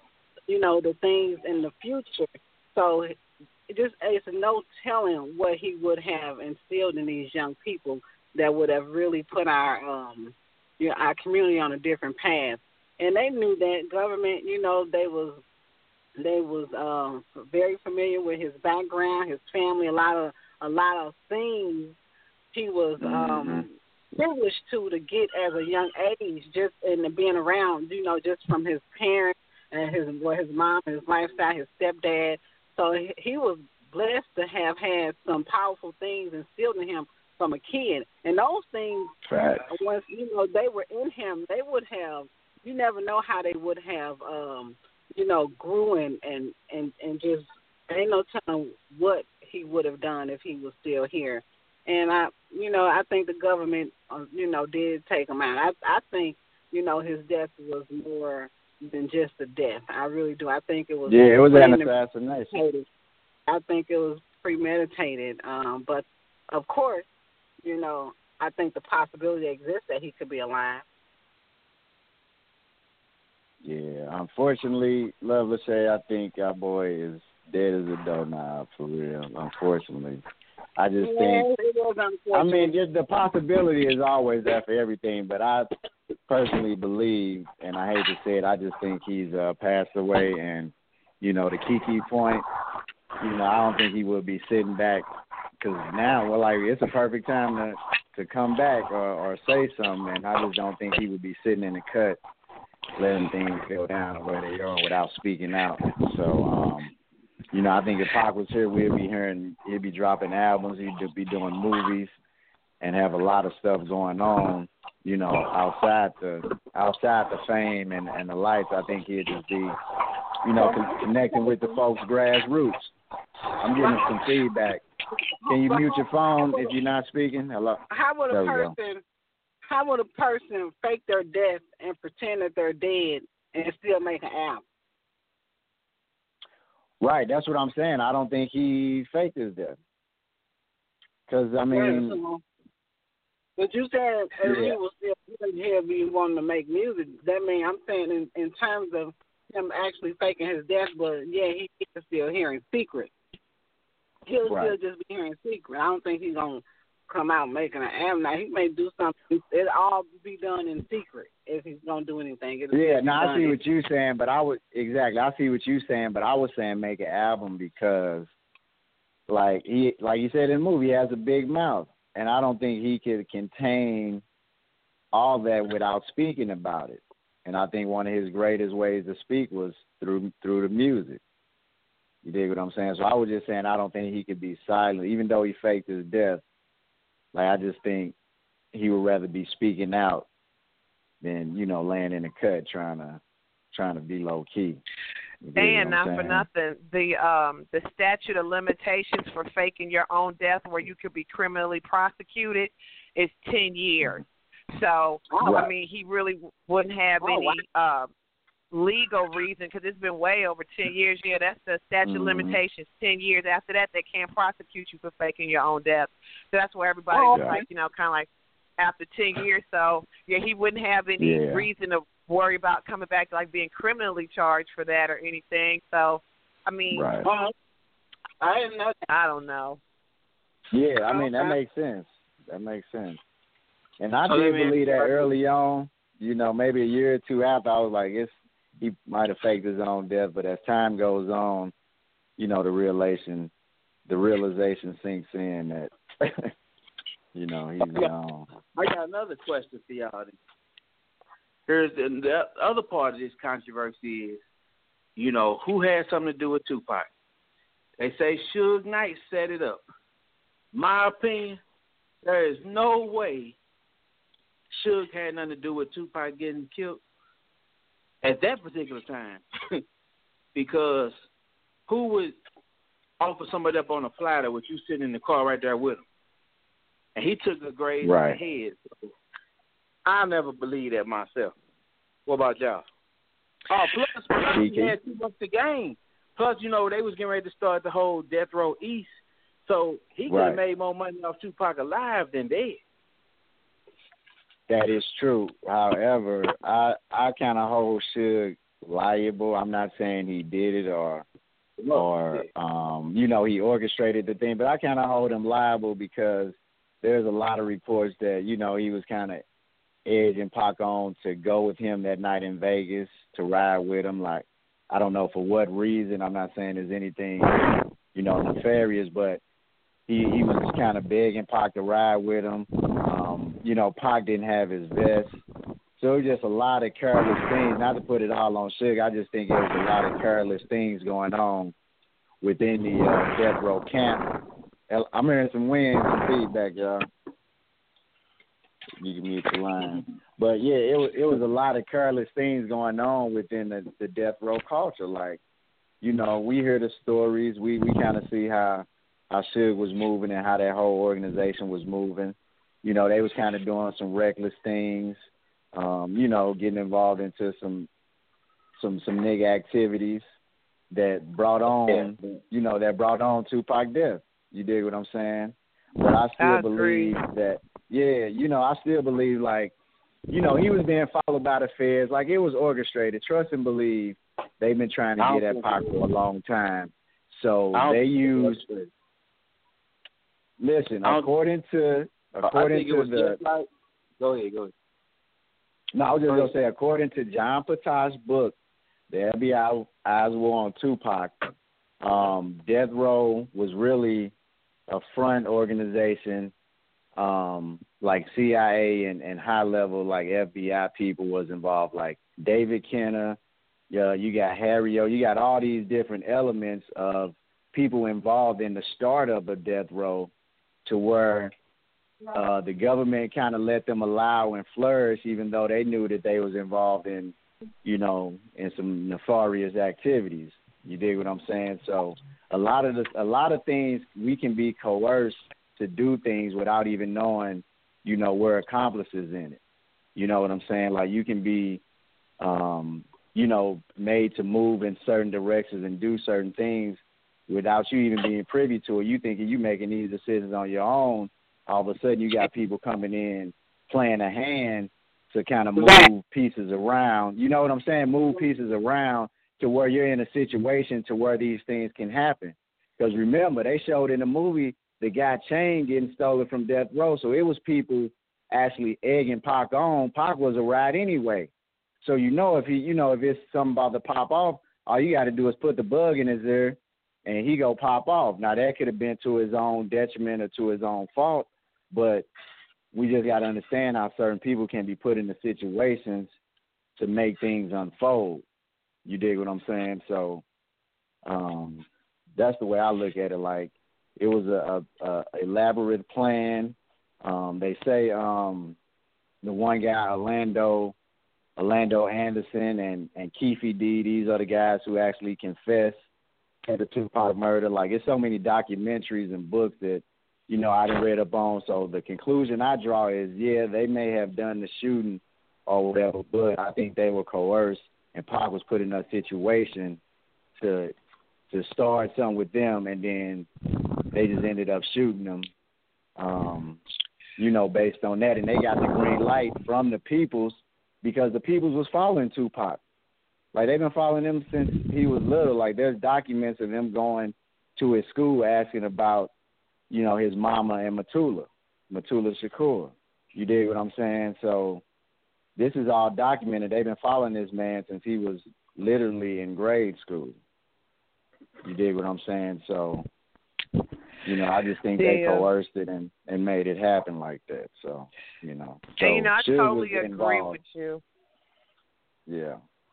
you know, the things in the future. So it just it's no telling what he would have instilled in these young people that would have really put our um you know, our community on a different path. And they knew that government, you know, they was they was um very familiar with his background, his family, a lot of a lot of things he was um mm-hmm. privileged to to get as a young age, just in the being around, you know, just from his parents and his well, his mom, his lifestyle, his stepdad. So he, he was blessed to have had some powerful things instilled in him from a kid, and those things, Facts. once you know they were in him, they would have. You never know how they would have, um, you know, grew and and and and just ain't no telling what he would have done if he was still here. And I, you know, I think the government, uh, you know, did take him out. I, I think, you know, his death was more than just a death. I really do. I think it was. Yeah, it was an assassination. I think it was premeditated. Um, but of course, you know, I think the possibility exists that he could be alive. Yeah, unfortunately, Love Lachey, I think our boy is dead as a doorknob, for real, unfortunately. I just yeah, think, it was unfortunate. I mean, just the possibility is always there for everything, but I personally believe, and I hate to say it, I just think he's uh, passed away, and, you know, the Kiki point, you know, I don't think he will be sitting back, because now, well, like, it's a perfect time to, to come back or, or say something, and I just don't think he would be sitting in the cut letting things go down where they are without speaking out. So, um, you know, I think if Pac was here, we'd be hearing, he'd be dropping albums, he'd be doing movies, and have a lot of stuff going on, you know, outside the outside the fame and, and the lights. I think he'd just be, you know, con- connecting with the folks' grassroots. I'm getting some feedback. Can you mute your phone if you're not speaking? Hello. How would a There we person? go. How would a person fake their death and pretend that they're dead and still make an album? Right, that's what I'm saying. I don't think he faked his death. Because, I mean... But you said if yeah. he was still here, be wanting to make music. That means I'm saying in, in terms of him actually faking his death, but, yeah, he is still here in secret. He'll right. still just be here in secret. I don't think he's going to come out making an album. Now, he may do something. It'll all be done in secret if he's going to do anything. It'll yeah, no, I see in. what you're saying, but I would, exactly, I see what you're saying, but I was saying make an album because, like he, like you said in the movie, he has a big mouth, and I don't think he could contain all that without speaking about it. And I think one of his greatest ways to speak was through through the music. You dig what I'm saying? So I was just saying I don't think he could be silent, even though he faked his death. Like, I just think he would rather be speaking out than, you know, laying in the cut trying to trying to be low key. And not for nothing, the um the statute of limitations for faking your own death, where you could be criminally prosecuted, is ten years. So oh, I mean, he really wouldn't have oh, any wow. uh, legal reason, because it's been way over ten years. Yeah, that's the statute mm-hmm. of limitations. Ten years after that, they can't prosecute you for faking your own death. So that's where everybody oh, was like, you know, kind of like after ten years. So yeah, he wouldn't have any yeah. reason to worry about coming back to like being criminally charged for that or anything. So I mean, right. uh, I didn't know that. I don't know. Yeah, I mean, that makes sense. That makes sense. And I Oh, did man. believe that early on, you know, maybe a year or two after, I was like, it's he might have faked his own death, but as time goes on, you know, the realization, the realization sinks in that, you know, he's gone. I got another question for y'all. Here's the, the other part of this controversy is, you know, who had something to do with Tupac? They say Suge Knight set it up. My opinion, there is no way Suge had nothing to do with Tupac getting killed at that particular time. Because who would offer somebody up on a platter with you sitting in the car right there with him? And he took a grade right. to the head. So I never believed that myself. What about y'all? Oh, plus, plus he had too much to gain. Plus, you know, they was getting ready to start the whole Death Row East. So he could have right. made more money off Tupac alive than dead. That is true. However, I I kind of hold Suge liable. I'm not saying he did it or or um, you know, he orchestrated the thing, but I kind of hold him liable because there's a lot of reports that, you know, he was kind of edging Pac on to go with him that night in Vegas to ride with him. Like, I don't know for what reason. I'm not saying there's anything, you know, nefarious, but he, he was kind of begging Pac to ride with him. Um, you know, Pac didn't have his vest. So it was just a lot of careless things. Not to put it all on Suge, I just think there was a lot of careless things going on within the uh, Death Row camp. I'm hearing some wind, some feedback, y'all. You can mute the line. But, yeah, it was, it was a lot of careless things going on within the, the Death Row culture. Like, you know, we hear the stories. We, we kind of see how, how Suge was moving and how that whole organization was moving. You know, they was kind of doing some reckless things. Um, you know, getting involved into some some some nigga activities that brought on, you know, that brought on Tupac death. You dig what I'm saying? But I still I believe that, yeah, you know, I still believe, like, you know, he was being followed by the feds. Like, it was orchestrated. Trust and believe they've been trying to get at Pac for a long time. So they used, listen, according to, according to the, like, go ahead, go ahead. No, I was just going to say, according to John Patash's book, The F B I Eyes Were on Tupac, um, Death Row was really a front organization, um, like C I A and, and high-level, like, F B I people was involved, like David Kenner, yeah, you got Harry O, you got all these different elements of people involved in the startup of Death Row to where Uh, the government kind of let them allow and flourish, even though they knew that they was involved in, you know, in some nefarious activities. You dig what I'm saying? So a lot of the, a lot of things we can be coerced to do things without even knowing, you know, we're accomplices in it. You know what I'm saying? Like you can be, um, you know, made to move in certain directions and do certain things without you even being privy to it. You thinking you making these decisions on your own. All of a sudden you got people coming in playing a hand to kind of move pieces around. You know what I'm saying? Move pieces around to where you're in a situation to where these things can happen. Because remember, they showed in the movie the guy Chain getting stolen from Death Row. So it was people actually egging Pac on. Pac was a rat anyway. So you know if he, you know, if it's something about to pop off, all you got to do is put the bug in his ear and he go pop off. Now that could have been to his own detriment or to his own fault. But we just got to understand how certain people can be put into situations to make things unfold. You dig what I'm saying? So um, that's the way I look at it. Like it was a, a, a elaborate plan. Um, they say um, the one guy, Orlando, Orlando Anderson and, and Keefe D, these are the guys who actually confessed to the Tupac murder. Like it's so many documentaries and books that, you know, I done read up on. So the conclusion I draw is, yeah, they may have done the shooting or whatever, but I think they were coerced and Pac was put in a situation to to start something with them, and then they just ended up shooting them, um, you know, based on that. And they got the green light from the Peoples because the Peoples was following Tupac. Like, they've been following him since he was little. Like, there's documents of him going to his school asking about, you know, his mama and Matula, Matula Shakur. You dig what I'm saying? So this is all documented. They've been following this man since he was literally in grade school. You dig what I'm saying? So, you know, I just think they yeah. coerced it and, and made it happen like that. So, you know. So and, you know, I Suge totally agree involved. with you. Yeah.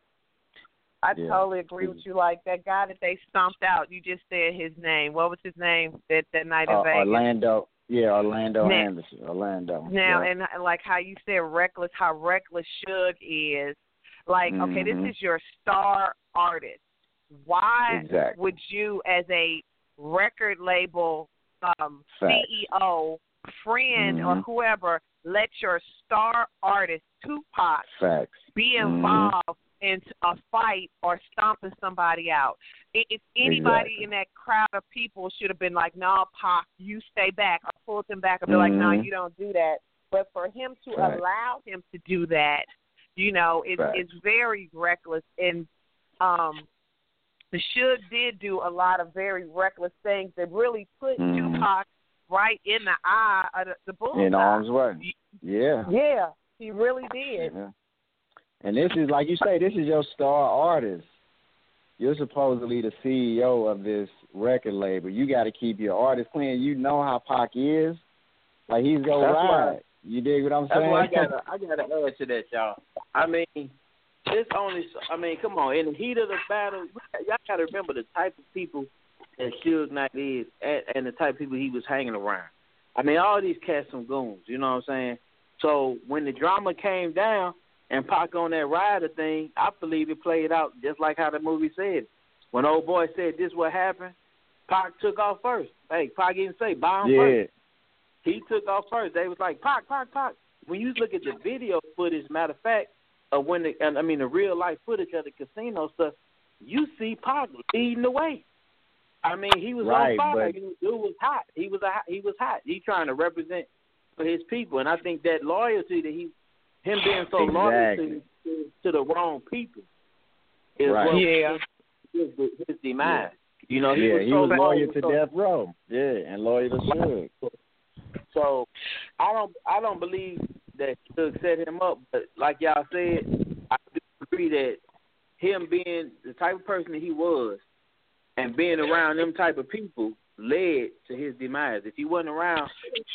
I yeah. totally agree with you. Like that guy that they stomped out, you just said his name. What was his name that, that night in uh, Vegas? Orlando. Yeah, Orlando now, Anderson. Orlando. Now, yeah. and like how you said reckless, how reckless Suge is. Like, mm-hmm. okay, this is your star artist. Why exactly. would you, as a record label um, C E O, friend, mm-hmm. or whoever, let your star artist, Tupac, Facts. be involved mm-hmm. in a fight or stomping somebody out? If anybody exactly. in that crowd of people should have been like, no, nah, Pac, you stay back, or pulled him back and be mm-hmm. like, no, you don't do that. But for him to Facts. allow him to do that, you know, it's, it's very reckless. And um, the Suge did do a lot of very reckless things that really put mm-hmm. Tupac right in the eye of the, the bullseye. In arm's way. Yeah. Yeah, he really did. Yeah. And this is, like you say, this is your star artist. You're supposedly the C E O of this record label. You got to keep your artist clean. You know how Pac is. Like, he's going to ride. Why, you dig what I'm that's saying? That's why I got I gotta add to that, y'all. I mean, it's only, I mean, come on. In the heat of the battle, y'all got to remember the type of people that Suge Knight is and, and the type of people he was hanging around. I mean, all these cats some goons, you know what I'm saying? So when the drama came down and Pac on that rider thing, I believe it played out just like how the movie said. When old boy said this what happened, Pac took off first. Hey, Pac didn't say bomb yeah. first. He took off first. They was like, Pac, Pac, Pac. When you look at the video footage, matter of fact, of when the, I mean the real life footage of the casino stuff, you see Pac leading the way. I mean, he was right, on fire. But... He was, dude was hot. He was a, he was hot. He trying to represent for his people, and I think that loyalty that he, him being so exactly. loyal to, to, to the wrong people, is right. what yeah. his, his, his demise. Yeah. You know, he yeah, was, he so was loyal to so, Death Row. Yeah, and loyal to Suge. So I don't I don't believe that Suge set him up, but like y'all said, I do agree that him being the type of person that he was and being around them type of people led to his demise. If he wasn't around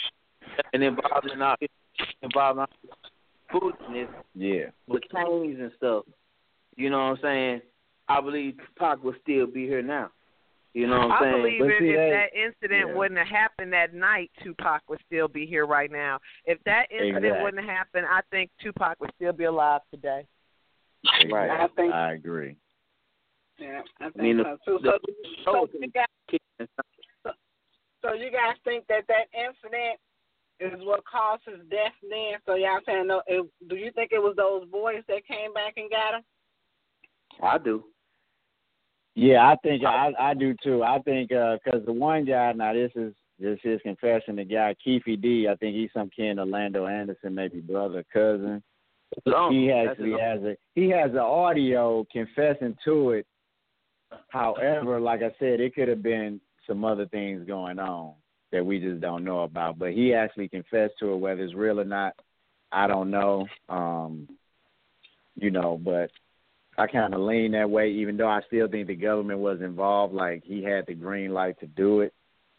and involved in all involved in all foolishness, yeah, with chains and stuff, you know what I'm saying? I believe Pac would still be here now. You know what I'm I saying? believe But if, see, if that, that incident yeah. wouldn't have happened that night, Tupac would still be here right now. If that incident exactly. wouldn't have happened, I think Tupac would still be alive today. Right. I think. I agree. Yeah, I think I mean, so too. the, So, the, so, you guys, so, so you guys think that that incident is what caused his death then? So y'all saying, no, it, do you think it was those boys that came back and got him? I do. Yeah, I think I I do too. I think because uh, the one guy, now this is this is confession. The guy Keefe D, I think he's some kin of Orlando Anderson, maybe brother, cousin. Oh, he actually has a he has an audio confessing to it. However, like I said, it could have been some other things going on that we just don't know about. But he actually confessed to it, whether it's real or not, I don't know. Um, you know, but I kind of lean that way, even though I still think the government was involved. Like, he had the green light to do it.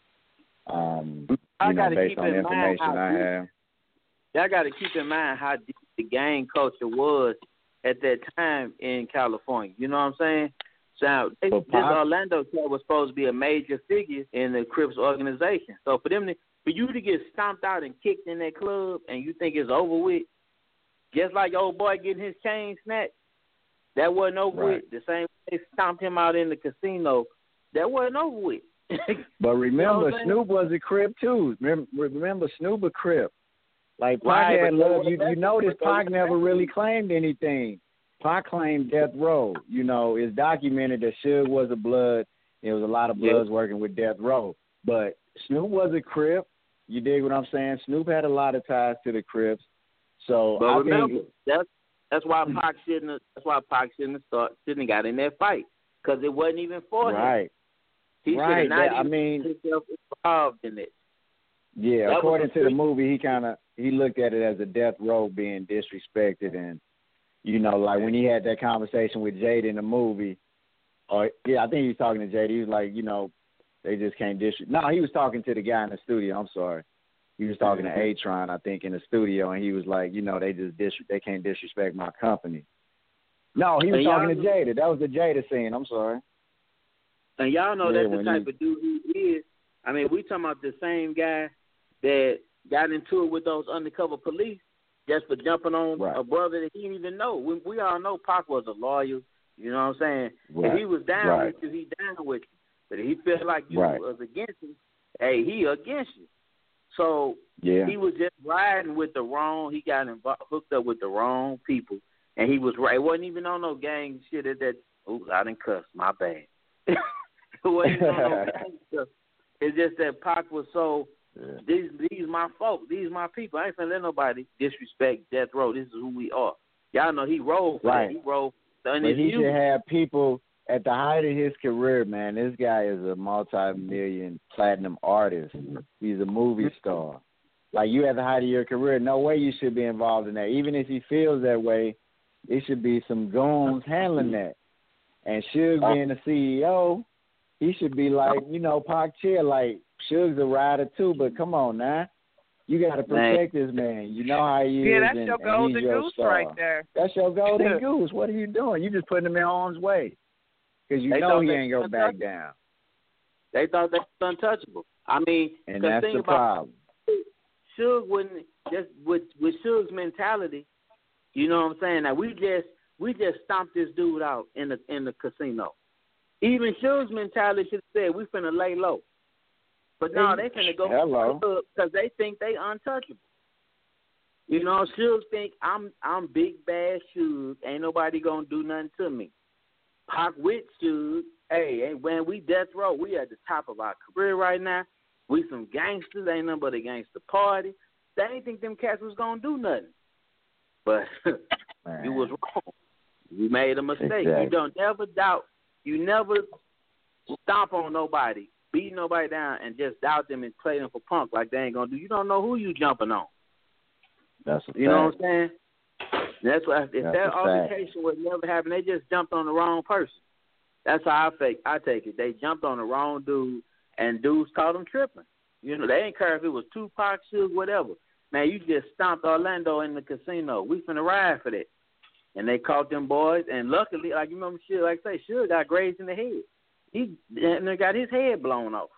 Um, I you know, gotta based keep on in the mind information how I deep, have. Y'all got to keep in mind how deep the gang culture was at that time in California. You know what I'm saying? So this, this Orlando cat was supposed to be a major figure in the Crips organization. So for them to, for you to get stomped out and kicked in that club, and you think it's over with, just like old boy getting his chain snatched, that wasn't over right. with. The same way they stomped him out in the casino, that wasn't over with. But remember, you know Snoop was a Crip too. Remember, remember Snoop a Crip. Like, Pac right, had love. You, you notice Pac never that. really claimed anything. Pac claimed Death Row. You know, it's documented that Suge was a blood. There was a lot of bloods yeah. working with Death Row. But Snoop was a Crip. You dig what I'm saying? Snoop had a lot of ties to the Crips. So but I remember, think that's that's why Pac shouldn't have, that's why Pac shouldn't have start, shouldn't have got in that fight, because it wasn't even for him. Right. He right. should have not yeah, even I mean, himself involved in it. Yeah, that according to the free- movie, he kind of he looked at it as a Death Row being disrespected, and you know, like when he had that conversation with Jada in the movie, or yeah, I think he was talking to Jada. He was like, you know, they just can't disrespect. No, he was talking to the guy in the studio. I'm sorry. He was talking to A-Tron, I think, in the studio, and he was like, you know, they just dis- they can't disrespect my company. No, he was and talking to Jada. That was the Jada scene. I'm sorry. And y'all know yeah, that's the type he... of dude he is. I mean, we talking about the same guy that got into it with those undercover police just for jumping on right. a brother that he didn't even know. We, we all know Pac was a lawyer. You know what I'm saying? Right. If he was down right. with you, he down with you. But if he felt like you right. was against him, hey, he against you. So yeah. he was just riding with the wrong. He got involved, hooked up with the wrong people, and he was right. It wasn't even on no gang shit at that. Oops, I didn't cuss. My bad. It wasn't even on no gang stuff. It's just that Pac was so. Yeah. These these my folks. These my people. I ain't finna let nobody disrespect Death Row. This is who we are. Y'all know he rolled for right. that. He rolled. And but it's he you. should have people at the height of his career, man. This guy is a multi-million platinum artist. He's a movie star. Like, you at the height of your career, no way you should be involved in that. Even if he feels that way, it should be some goons handling that. And Suge being the C E O, he should be like, you know, Pac Chill, like, Suge's a rider too, but come on now. You got to protect this man. You know how he is. Yeah, that's and, your and golden he's your goose star. right there. That's your golden goose. What are you doing? You just putting him in harm's way because you They know thought he they ain't going to back untouchable. down. They thought they was untouchable. I mean, And 'cause that's think the about problem. Suge wouldn't just with with Suge's mentality. You know what I'm saying? Now we just we just stomped this dude out in the in the casino. Even Suge's mentality should have said we finna lay low. But no, they finna go Hello. because they think they untouchable. You know, Suge think I'm I'm big bad Suge. Ain't nobody gonna do nothing to me. Pac with Suge. Hey, hey, when we death row, we at the top of our career right now. We some gangsters. Ain't nothing but a gangster party. They ain't think them cats was gonna do nothing. But you was wrong. You made a mistake. Exactly. You don't never doubt. You never stomp on nobody, beat nobody down, and just doubt them and play them for punk like they ain't gonna do. You don't know who you jumping on. That's a You know fact. what I'm saying? That's why if That's that a fact. altercation would never happen, they just jumped on the wrong person. That's how I fake. I take it. They jumped on the wrong dude, and dudes caught them tripping. You know, they ain't care if it was Tupac, Suge, whatever. Man, you just stomped Orlando in the casino. We finna ride for that. And they caught them boys, and luckily, like you remember, Suge, like I say, Suge got grazed in the head. He and they got his head blown off.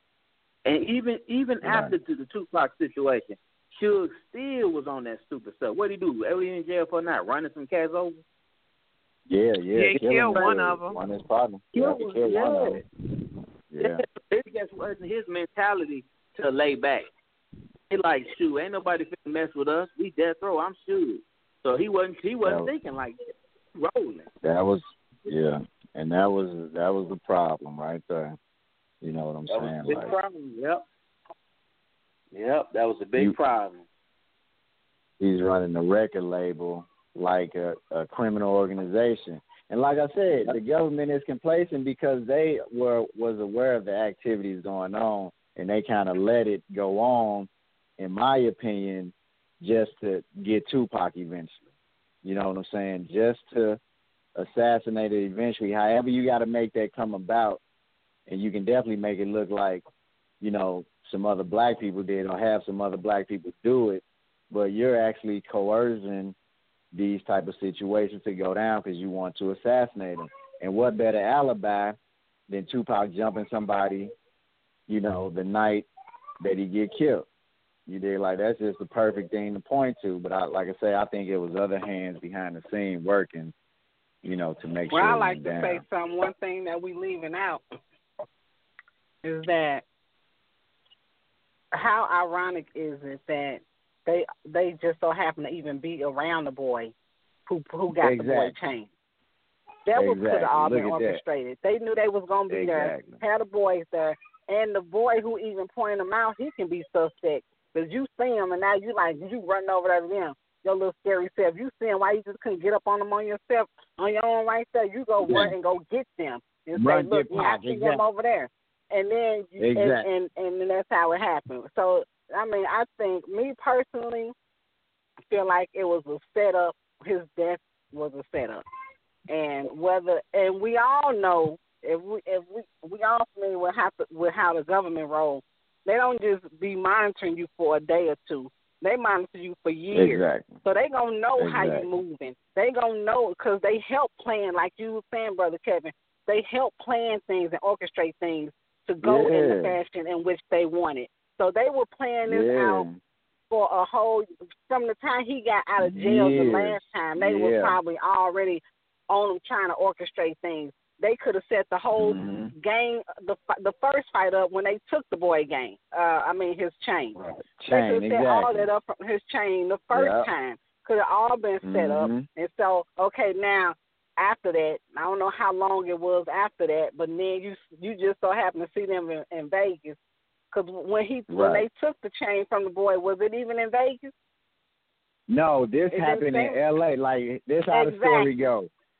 And even even Right. after the, the Tupac situation, Suge still was on that stupid stuff. What did he do? What he in jail for now? Running some cats over? Yeah, yeah. Yeah, he killing killed him. one of 'em. One of his partners. Killed Yeah, he one, killed yeah. one of them. Yeah. It just wasn't his mentality to lay back. He like, shoot, ain't nobody finna mess with us. We death row. I'm Suge. So he wasn't he wasn't Yeah. thinking like that. Rolling. That was, yeah. And that was that was the problem right there. You know what I'm That was saying? a big Like, problem. Yep. Yep, that was a big You- problem. he's running a record label like a, a criminal organization. And like I said, the government is complacent because they were was aware of the activities going on, and they kind of let it go on, in my opinion, just to get Tupac eventually. You know what I'm saying? Just to assassinate it eventually. However, you got to make that come about, and you can definitely make it look like, you know, some other black people did or have some other black people do it, but you're actually coercing these type of situations to go down because you want to assassinate them. And what better alibi than Tupac jumping somebody, you know, the night that he get killed? You did, like, that's just the perfect thing to point to. But I, like I say, I think it was other hands behind the scene working, you know, to make Well, sure I it like went to down. say something. One thing that we leaving out is that how ironic is it that they they just so happen to even be around the boy who who got the boy Exactly. chained. That was could Exactly. have all been Look at that. orchestrated. They knew they was gonna be Exactly. there, had the boys there, and the boy who even pointed them out, he can be suspect because you see him and now you like you running over there to them. Your little scary self. You see him, why you just couldn't get up on them on yourself on your own right there? You go run and go get them and Run, say, look, get yeah, I Pac, see them exactly. over there. And then you, Exactly. and, and and then that's how it happened. So I mean, I think me personally feel like it was a setup. His death was a setup, and whether and we all know if we if we we all familiar with how the, with how the government rolls. They don't just be monitoring you for a day or two. They monitor you for years. Exactly. So they gonna know how Exactly. you moving. They gonna know because they help plan, like you were saying, Brother Kevin. They help plan things and orchestrate things to go in the Yeah. fashion in which they want it. So they were planning this Yeah. out for a whole from the time he got out of jail the Years. last time. They were Yeah. probably already on him trying to orchestrate things. They could have set the whole Mhm. game, the the first fight up when they took the boy game. Uh, I mean his chain. Right. They Chain, could have set all exactly. that up from his chain the first Yep. time. Could have all been set up. Mhm. And so, okay, now after that, I don't know how long it was after that, but then you you just so happen to see them in, in Vegas. Because when he when Right. they took the chain from the boy, was it even in Vegas? No, this It didn't happened in say- L A. Like, this how the story Exactly. go.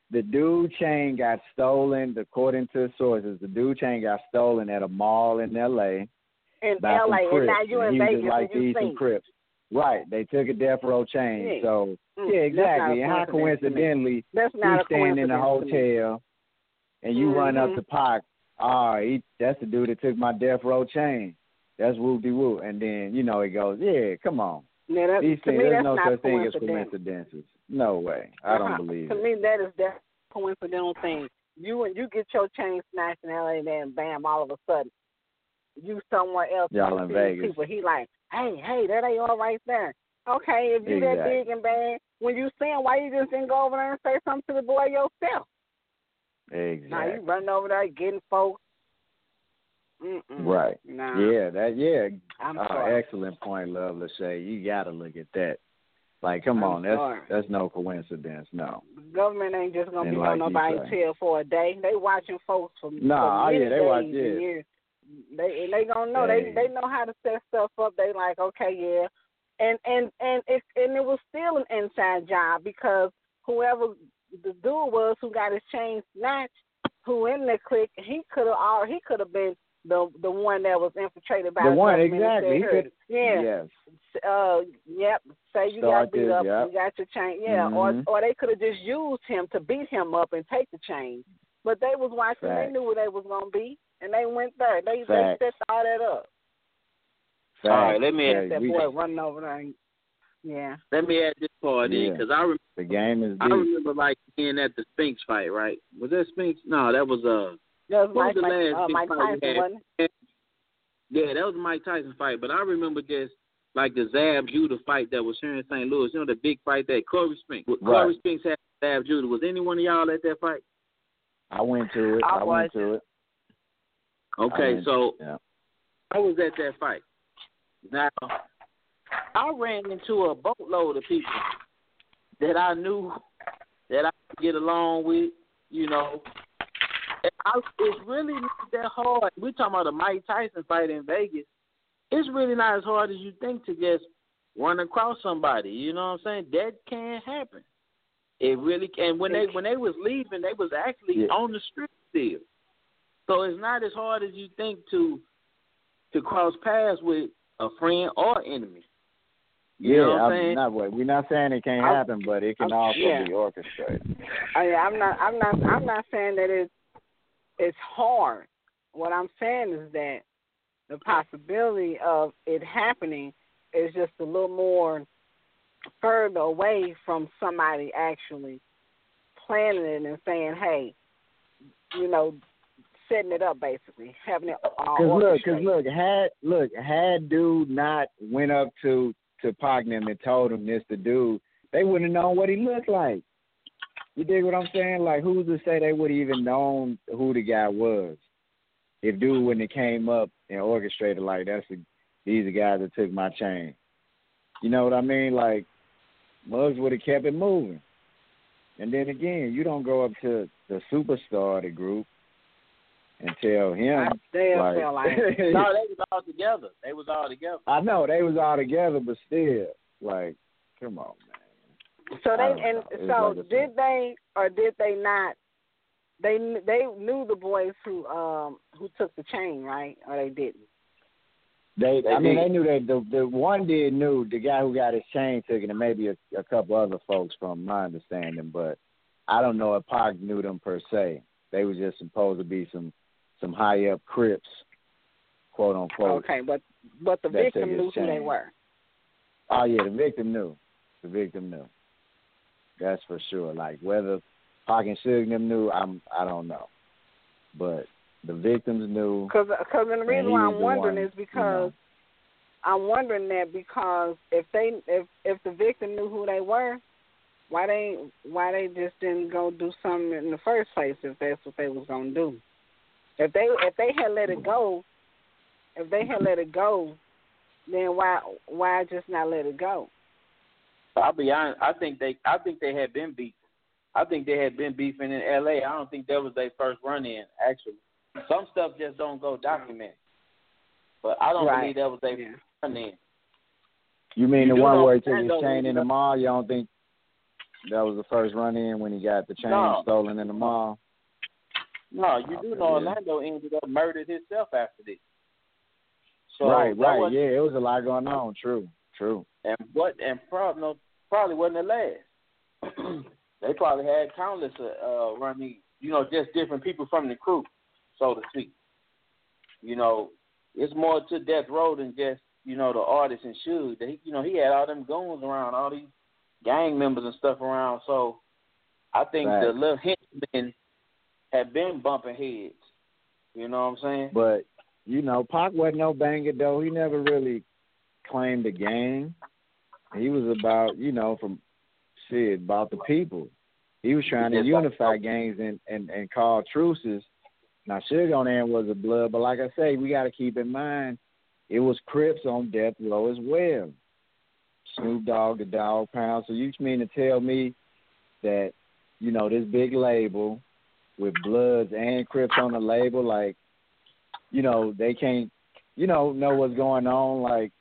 the dude chain got stolen. According to sources, the dude chain got stolen at a mall in L A. In by L A, some and now Crips. you And in he was Vegas just like and you these some seen. Crips. Right. They took a death row chain. Yeah. So Mm, yeah, that's not exactly. a And how coincidence to me. coincidentally That's he's not a standing in the coincidence to me. hotel and you run up Mhm. to Pac. Ah, he, that's the dude that took my death row chain. That's whoop de whoop. And then, you know, he goes, yeah, come on. Now, that, These to things, me, there's that's no not such thing as coincidental. coincidences. No way. I don't Uh-huh. believe To it. me, that is that coincidental thing. You you get your chain snatched in L A, then bam, all of a sudden, you somewhere else. Y'all you in see Vegas. People, he like, hey, hey, that ain't all right there. Okay, if you that Exactly. big and bad, when you see him, why you just didn't go over there and say something to the boy yourself? Exactly. Now you running over there getting folks. Mm-mm. Right. Nah. Yeah, that yeah. I'm uh, sorry. excellent point, Love Lachey. You gotta look at that. Like, come I'm on, that's sorry. that's no coincidence, no. The government ain't just gonna And be like on you nobody's say. tail for a day. They watching folks for, No, for oh, many yeah, they days watch and it. years. They and they gonna know Hey. they they know how to set stuff up. They like, okay, yeah, and and and it and it was still an inside job because whoever the dude was who got his chain snatched, who in the clique, he could have all he could have been the the one that was infiltrated by The the one, government and exactly. said, He "Here, could, yeah, yes. uh, yep, say you Start got beat this, up, yep. you got your chain, yeah," Mhm. or or they could have just used him to beat him up and take the chain. But they was watching, Facts. they knew where they was gonna be, and they went there. They Facts. they set all that up. Facts. All right, let me Yeah, ask That we- boy running over there. And, yeah. Let me add this part in Yeah. because I, rem- The game is I deep. remember like being at the Spinks fight, right? Was that Spinks? No, that was uh. That was What Mike, was the Mike, last uh, big Mike fight we Tyson, had? wasn't it? Yeah, that was the Mike Tyson fight. But I remember just like the Zab Judah fight that was here in Saint Louis. You know the big fight that Corey Spinks. Right. Corey Spinks had Zab Judah. Was any one of y'all at that fight? I went to it. I I, went wasn't. to it. I Okay, went- so yeah. I was at that fight. Now, I ran into a boatload of people that I knew that I could get along with, you know. And I, it's really not that hard. We're talking about a Mike Tyson fight in Vegas. It's really not as hard as you think to just run across somebody. You know what I'm saying? That can happen. It really can. When they when they was leaving, they was actually Yeah. on the street still. So it's not as hard as you think to to cross paths with a friend or enemy. You yeah, know what I'm I'm saying? not. We're not saying it can't I'm- happen, but it can I'm- also yeah. be orchestrated. I, I'm not. I'm not. I'm not saying that it's it's hard. What I'm saying is that the possibility of it happening is just a little more further away from somebody actually planning it and saying, "Hey, you know, setting it up, basically having it all Cause look, cause orchestrated." look, had look had dude not went up to to Pagnum and told him this the dude, they wouldn't have known what he looked like. You dig what I'm saying? Like, who's to say they would have even known who the guy was if dude wouldn't have came up and orchestrated like that's the these the guys that took my chain. You know what I mean? Like, Muggs would have kept it moving. And then again, you don't go up to the superstar of the group and tell him. I still like, feel like No, they was all together. They was all together. I know they was all together, but still, like, come on, man. So I they don't and know. It's so like a- did they or did they not? They they knew the boys who um who took the chain, right? Or they didn't. They, They I mean, did. they knew that the the one did knew the guy who got his chain taken, and maybe a, a couple other folks, from my understanding. But I don't know if Pac knew them per se. They were just supposed to be some some high up Crips, quote unquote. Okay, but but the that took victim his knew who they chain. were. Oh yeah, the victim knew. The victim knew. That's for sure. Like whether Pac and Suge them knew, I'm I don't know, but the victims knew. Because because the And reason he why was I'm the wondering one, is because you know. I'm wondering that because if they if if the victim knew who they were, why they why they just didn't go do something in the first place if that's what they was gonna do. If they if they had let it go, if they had let it go, then why why just not let it go? I'll be honest. I think they. I think they had been beefing. I think they had been beefing in L A. I don't think that was their first run in. Actually, some stuff just don't go documented. But I don't Right. believe that was their Yeah. run in. You mean You the do one know where he took Fernando his chain was in the up- mall? You don't think? That was the first run in when he got the chain No. stolen in the mall. No, you Oh, do yeah. know Orlando ended up murdered himself after this. So right, that right, was- yeah, it was a lot going on. True, true. And what and probably no, probably wasn't the last. They probably had countless uh, uh running, you know, just different people from the crew, so to speak. You know, it's more to Death Row than just, you know, the artist and Suge. They, you know, he had all them goons around, all these gang members and stuff around. So I think Right. the little henchmen had been bumping heads. You know what I'm saying? But, you know, Pac wasn't no banger, though. He never really claimed a gang. He was about, you know, from shit, about the people. He was trying to Yes, unify gangs and, and, and call truces. Now, Suge on there was a blood, but like I say, we got to keep in mind, it was Crips on Death Row as well. Snoop Dogg, the Dog Pound. So you mean to tell me that, you know, this big label with Bloods and Crips on the label, like, you know, they can't, you know, know what's going on, like,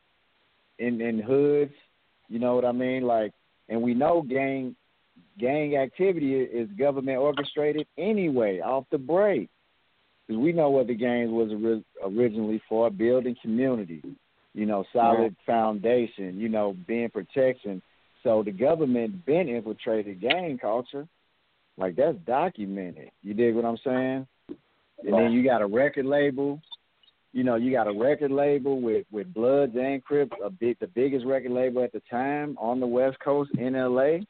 in, in hoods, you know what I mean? Like, and we know gang gang activity is government orchestrated anyway, off the break. Because we know what the gangs was ori- originally for, building community, you know, solid yeah. foundation, you know, being protection. So the government been infiltrated gang culture. Like, that's documented. You dig what I'm saying? And then you got a record label. You know, you got a record label with, with Bloods and Crips, a big, the biggest record label at the time on the West Coast in L A.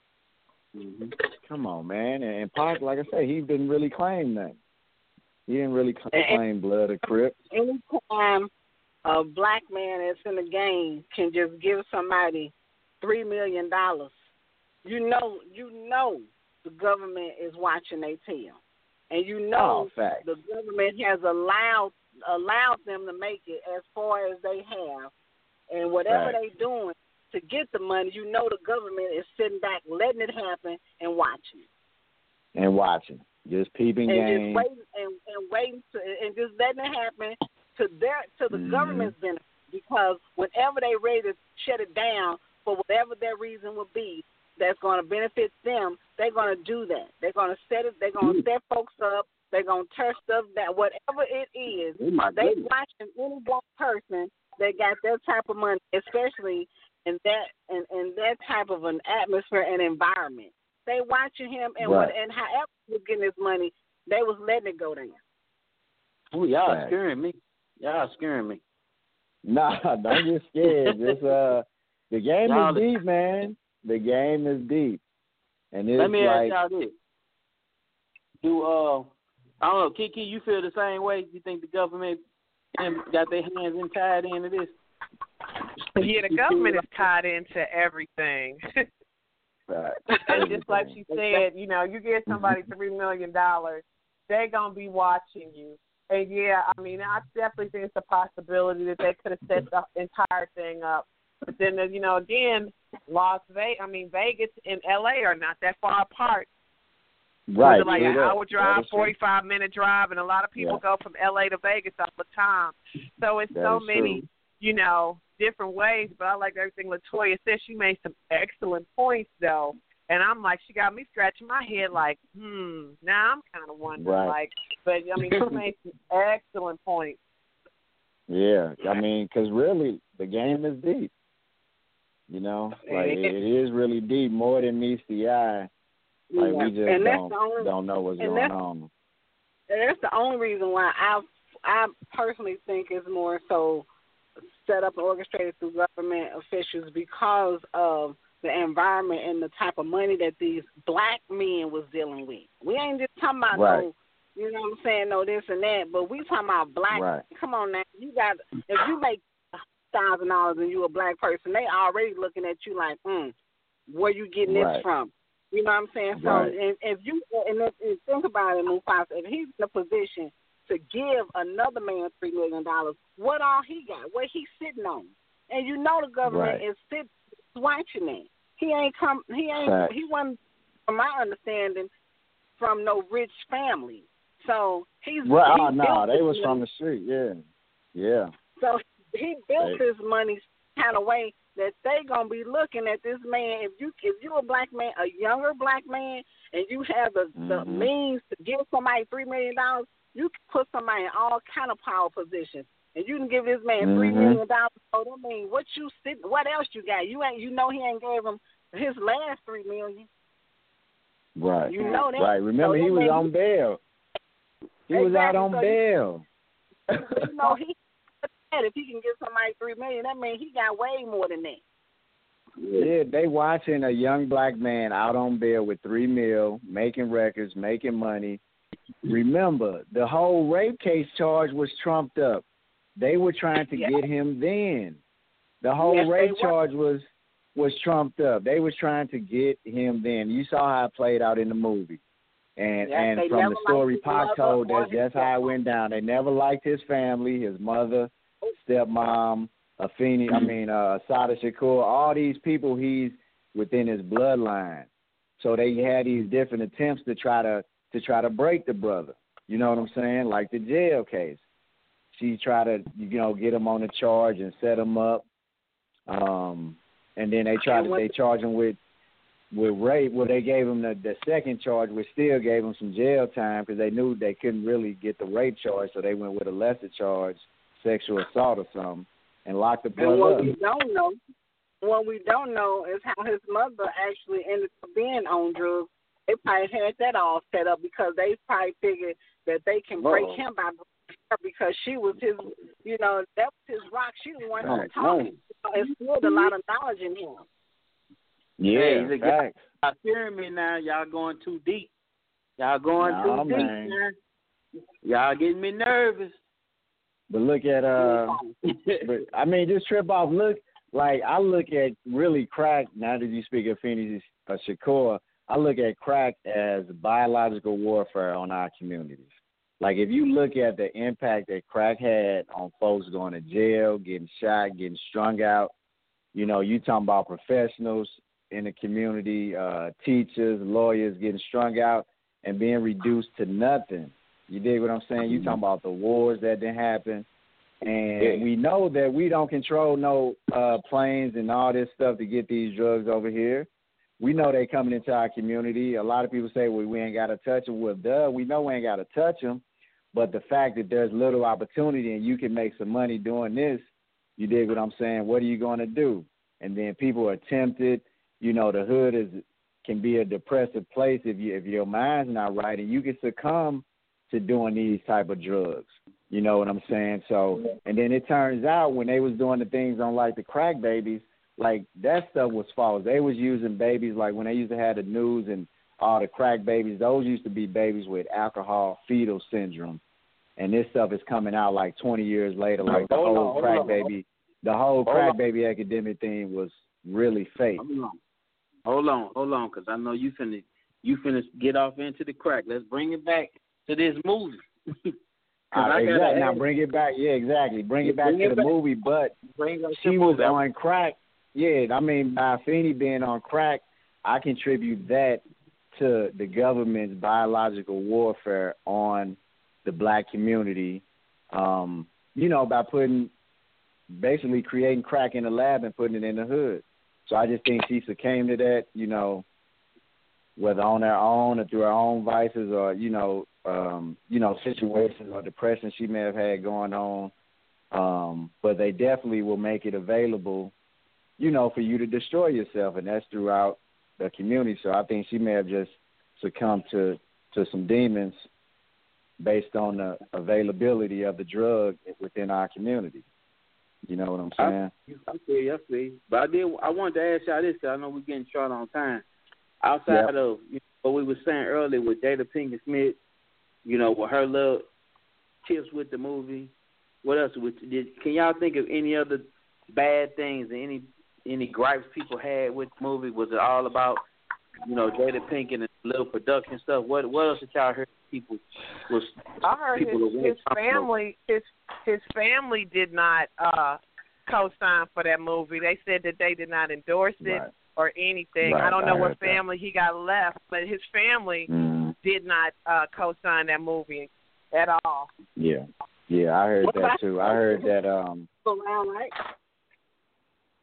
Mm-hmm. Come on, man. And, and Pac, like I say, he didn't really claim that. He didn't really claim Blood or Crip. Anytime a black man that's in the game can just give somebody three million dollars, you know, you know the government is watching their tail, and you know oh, the government has allowed allowed them to make it as far as they have, and whatever right. they're doing to get the money, you know the government is sitting back, letting it happen, and watching. And watching. Just peeping and game. just waiting and, and waiting to and just letting it happen to their to the mm-hmm. government's benefit, because whenever they ready to shut it down for whatever their reason would be that's going to benefit them, they're going to do that. They're going to set it. They're going to set folks up. They're going to tear stuff down. Whatever it is, oh they watching any black person that got that type of money, especially in that in, in that type of an atmosphere and environment. They watching him, and right. when, and however he was getting his money, they was letting it go down. Oh, y'all right. scaring me. Y'all scaring me. Nah, don't get scared. Just uh, the game y'all is deep, man. The game is deep, and it's let me like, ask y'all this: Do uh, I don't know, Kiki, you feel the same way? You think the government got their hands in tied into this? Yeah, the government is tied into everything. Right. And just like she said, you know, you give somebody three million dollars, they're gonna be watching you. And yeah, I mean, I definitely think it's a possibility that they could have set the entire thing up. But then, you know, again, Las Vegas, I mean, Vegas and L A are not that far apart. Right. Like an hour drive, true. forty-five minute drive, and a lot of people yeah. go from L A to Vegas all the time. So it's that so many, true. you know, different ways. But I like everything Latoya said. She made some excellent points, though. And I'm like, she got me scratching my head like, hmm, now I'm kind of wondering. Right. Like, but, I mean, she made some excellent points. Yeah, I mean, because really, the game is deep. You know, like it, it is really deep, more than meets the eye. Like yeah. we just and don't, only, don't know what's and going that's, on. And that's the only reason why I I personally think it's more so set up and orchestrated through government officials, because of the environment and the type of money that these black men was dealing with. We ain't just talking about right. no, you know what I'm saying, no this and that, but we talking about black. Right. Come on now, you got if you make a thousand dollars and you a black person, they already looking at you like, hmm, where you getting right. this from? You know what I'm saying? So right. and if you and, if, and think about it, Mufasa, if he's in a position to give another man three million dollars, what all he got? What he sitting on? And you know the government right. is sitting watching it. He ain't come. He ain't. Right. He wasn't, from my understanding, from no rich family. So he's. Right. He oh, no, they was money. from the street. Yeah. Yeah. So he built they, his money kind of way that they gonna be looking at this man. If you if you a black man, a younger black man, and you have the, mm-hmm. the means to give somebody three million dollars, you can put somebody in all kind of power positions, and you can give this man mm-hmm. three million dollars. So I mean, what you sit? What else you got? You ain't you know he ain't gave him his last three million. Right. You know that. Right. Remember, so he was mean, on bail. He exactly. was out on so bail. You know he. If he can give somebody three million, that means he got way more than that. Yeah, they watching a young black man out on bail with three mil, making records, making money. Remember, the whole rape case charge was trumped up. They were trying to yeah. get him then. The whole yes, rape charge was was trumped up. They was trying to get him then. You saw how it played out in the movie. And yes, and from the story Pac told, that's, that's how it mother. went down. They never liked his family, his mother, stepmom, Afeni, I mean, uh, Sada Shakur, all these people he's within his bloodline. So they had these different attempts to try to to try to break the brother. You know what I'm saying? Like the jail case. She tried to, you know, get him on the charge and set him up. Um, and then they tried to they charged him with with rape. Well, they gave him the, the second charge, which still gave him some jail time because they knew they couldn't really get the rape charge, so they went with a lesser charge, sexual assault or something, and locked the brother and what up. we don't know, what we don't know is how his mother actually ended up being on drugs. They probably had that all set up because they probably figured that they can break Whoa. him by her because she was his, you know, that was his rock. She was the one who was Right. talking. It instilled a lot of knowledge in him. Yeah, Hey, look, facts. y'all hearing me now? Y'all going too deep. Y'all going Nah, too man. deep, man. Y'all getting me nervous. But look at uh, but I mean, just trip off. Look, like I look at really crack. Now that you speak of Phoenix uh, Shakur, I look at crack as biological warfare on our communities. Like if you look at the impact that crack had on folks going to jail, getting shot, getting strung out, you know, you talking about professionals in the community, uh, teachers, lawyers getting strung out and being reduced to nothing. You dig what I'm saying? You talking about the wars that didn't happen. And Yeah. we know that we don't control no uh, planes and all this stuff to get these drugs over here. We know they coming into our community. A lot of people say, well, we ain't got to touch them. Well, duh, we know we ain't got to touch them. But the fact that there's little opportunity and you can make some money doing this, you dig what I'm saying? What are you going to do? And then people are tempted. You know, the hood is can be a depressive place if you if your mind's not right, and you can succumb to doing these type of drugs. You know what I'm saying? So, and then it turns out when they was doing the things on like the crack babies, like that stuff was false. They was using babies like when they used to have the news and all the crack babies, those used to be babies with alcohol fetal syndrome. And this stuff is coming out like twenty years later, like the Hold whole on, crack hold on. baby, the whole Hold crack on. baby epidemic thing was really fake. Hold on, hold on, hold on, because I know you finna you finna get off into the crack. Let's bring it back to this movie. Uh, I gotta exactly. Now ask- bring it back. Yeah, exactly. Bring it back Bring to it the back. movie, but Bring us she the was movie. on crack. Yeah, I mean, by Feeney being on crack, I contribute that to the government's biological warfare on the black community, um, you know, by putting, basically creating crack in the lab and putting it in the hood. So I just think she succumbed to that, you know, whether on her own or through her own vices or, you know, um, you know, situations or depression she may have had going on. Um, but they definitely will make it available, you know, for you to destroy yourself, and that's throughout the community. So I think she may have just succumbed to, to some demons based on the availability of the drug within our community. You know what I'm saying? I, I see, I see. But I did. I wanted to ask y'all this because I know we're getting short on time. Outside Yep. of you know, what we were saying earlier with Jada Pinkett Smith, you know, with her little tips with the movie. What else? With, did, can y'all think of any other bad things, any any gripes people had with the movie? Was it all about, you know, Jada Pinkett and little production stuff? What what else did y'all hear? People was I heard people his, that his went- family his his family did not uh, co-sign for that movie. They said that they did not endorse it Right. or anything. Right, I don't know I what heard that. family he got left, but his family Mm, did not uh, co-sign that movie at all. yeah. Yeah, I heard that too. I heard that um Around, right?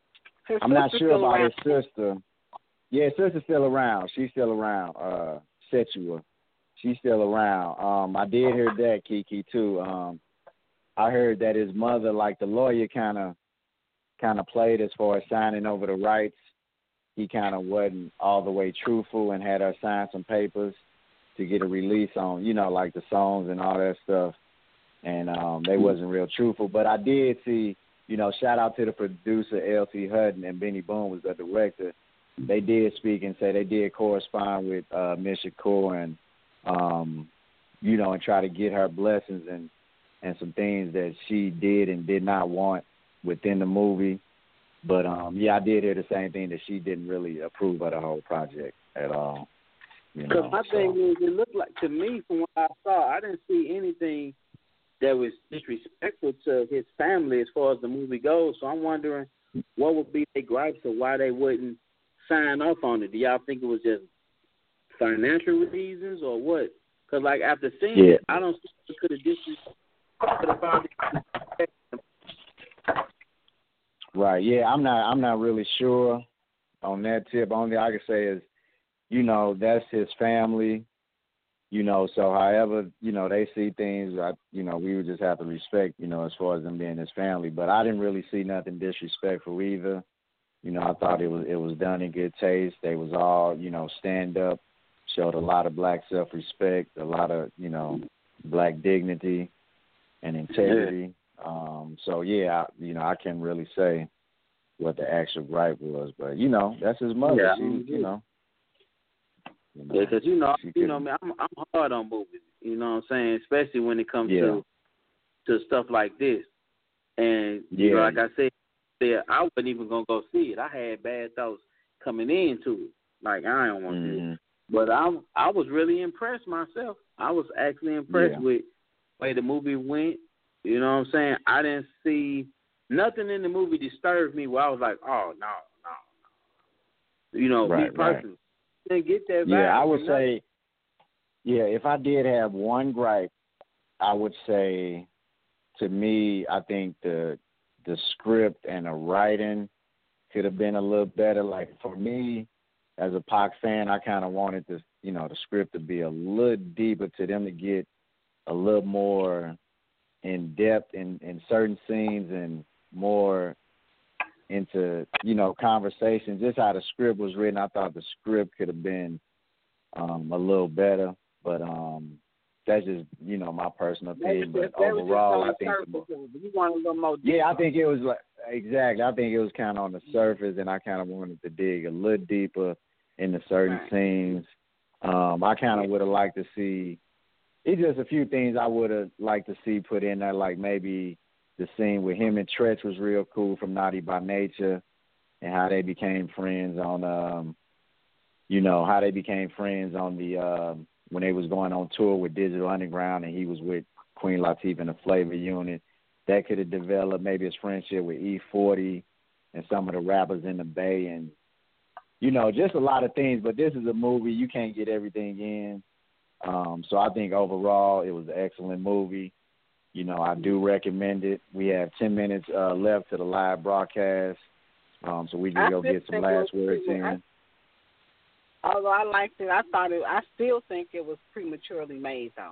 His I'm not sister's sure still about around. his sister. Yeah, his sister's still around. She's still around. Uh, Setua. She's still around. Um, I did hear that, Kiki, too. Um, I heard that his mother, like the lawyer, kind of, kind of played as far as signing over the rights. He kind of wasn't all the way truthful and had her sign some papers to get a release on, you know, like the songs and all that stuff. And um, they wasn't real truthful. But I did see, you know, shout out to the producer, L T Hutton, and Benny Boone was the director. They did speak and say they did correspond with uh, Miss Shakur and, um, you know, and try to get her blessings and, and some things that she did and did not want within the movie. But, um, yeah, I did hear the same thing, that she didn't really approve of the whole project at all. Because my so. thing is, it looked like, to me, from what I saw, I didn't see anything that was disrespectful to his family as far as the movie goes. So I'm wondering what would be their gripes or why they wouldn't sign off on it. Do y'all think it was just financial reasons or what? Because, like, after seeing Yeah. it, I don't think it could have disrespected, could have found it. Right, yeah, I'm not I'm not really sure on that tip. Only I can say is, you know, that's his family, you know, so however, you know, they see things, I, you know, we would just have to respect, you know, as far as them being his family. But I didn't really see nothing disrespectful either. You know, I thought it was it was done in good taste. They was all, you know, stand up, showed a lot of black self-respect, a lot of, you know, black dignity and integrity. Um, so, yeah, I, you know, I can't really say what the actual gripe was. But, you know, that's his mother. Yeah, she, mm-hmm. you know. You know, Yeah, because, you know, she you know, man, I'm, I'm hard on movies, you know what I'm saying, especially when it comes Yeah. to to stuff like this. And, Yeah. you know, like I said, yeah, I wasn't even going to go see it. I had bad thoughts coming into it. Like, I don't want to see mm-hmm. it. But I, I was really impressed myself. I was actually impressed Yeah. with the way the movie went. You know what I'm saying? I didn't see nothing in the movie disturbed me where I was like, oh, no, no, no. You know, Right, me personally. right. Didn't get that vibe. Yeah, I would from say, yeah, if I did have one gripe, I would say, to me, I think the the script and the writing could have been a little better. Like, for me, as a Pac fan, I kind of wanted this, you know, the script to be a little deeper, to them to get a little more in depth in, in certain scenes and more into, you know, conversations. Just how the script was written, I thought the script could have been um, a little better. But um, that's just, you know, my personal opinion. But overall, I think the, you want a little more. yeah, I think it was like exactly. I think it was kind of on the surface, and I kind of wanted to dig a little deeper into certain right. scenes. Um, I kind of would have liked to see. It's just a few things I would have liked to see put in there, like maybe the scene with him and Tretch was real cool from Naughty by Nature, and how they became friends on, um, you know, how they became friends on the um, when they was going on tour with Digital Underground, and he was with Queen Latifah and the Flavor Unit. That could have developed maybe his friendship with E forty and some of the rappers in the Bay, and you know, just a lot of things. But this is a movie, you can't get everything in. Um, so I think overall it was an excellent movie. You know, I do recommend it. We have ten minutes uh, left to the live broadcast, um, so we can go get some last words in. I, although I liked it, I thought it. I still think it was prematurely made, though.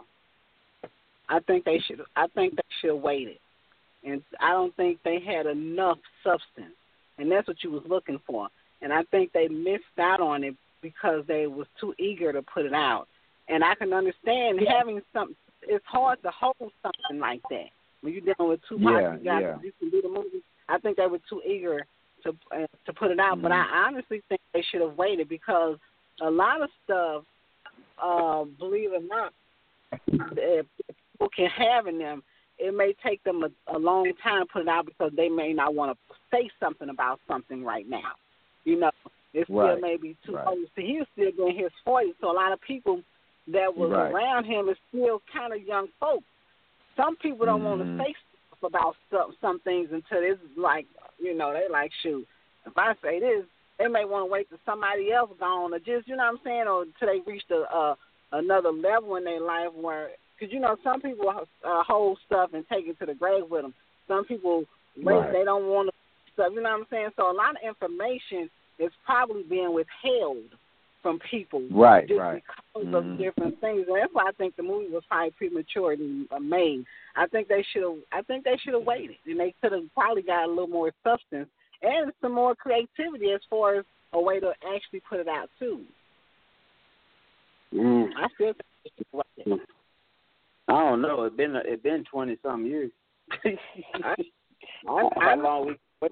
I think they should. I think they should have waited, and I don't think they had enough substance, and that's what you was looking for. And I think they missed out on it because they was too eager to put it out. And I can understand having something. It's hard to hold something like that when you're dealing with two yeah, you guys yeah. you can do the movie. I think they were too eager to uh, to put it out, mm-hmm. but I honestly think they should have waited, because a lot of stuff, uh, believe it or not, if people can have in them, it may take them a, a long time to put it out because they may not want to say something about something right now. You know, it still right. may be too right. old. So he was still in his forties, so a lot of people that was right. around him is still kind of young folks. Some people don't mm-hmm. want to say stuff about some, some things until it's like, you know, they like, shoot, if I say this, they may want to wait till somebody else gone, or just, you know what I'm saying, or until they reach a, uh, another level in their life where, because, you know, some people uh, hold stuff and take it to the grave with them. Some people wait, right. they don't want to stuff. You know what I'm saying? So a lot of information is probably being withheld from people, right, just right. because mm-hmm. of different things. And that's why I think the movie was probably prematurely made. I think they should have. I think they should have waited, and they could have probably got a little more substance and some more creativity as far as a way to actually put it out too. Mm. I still think they should have waited. I don't know. It's been it been twenty some years. I, I, How long we? What?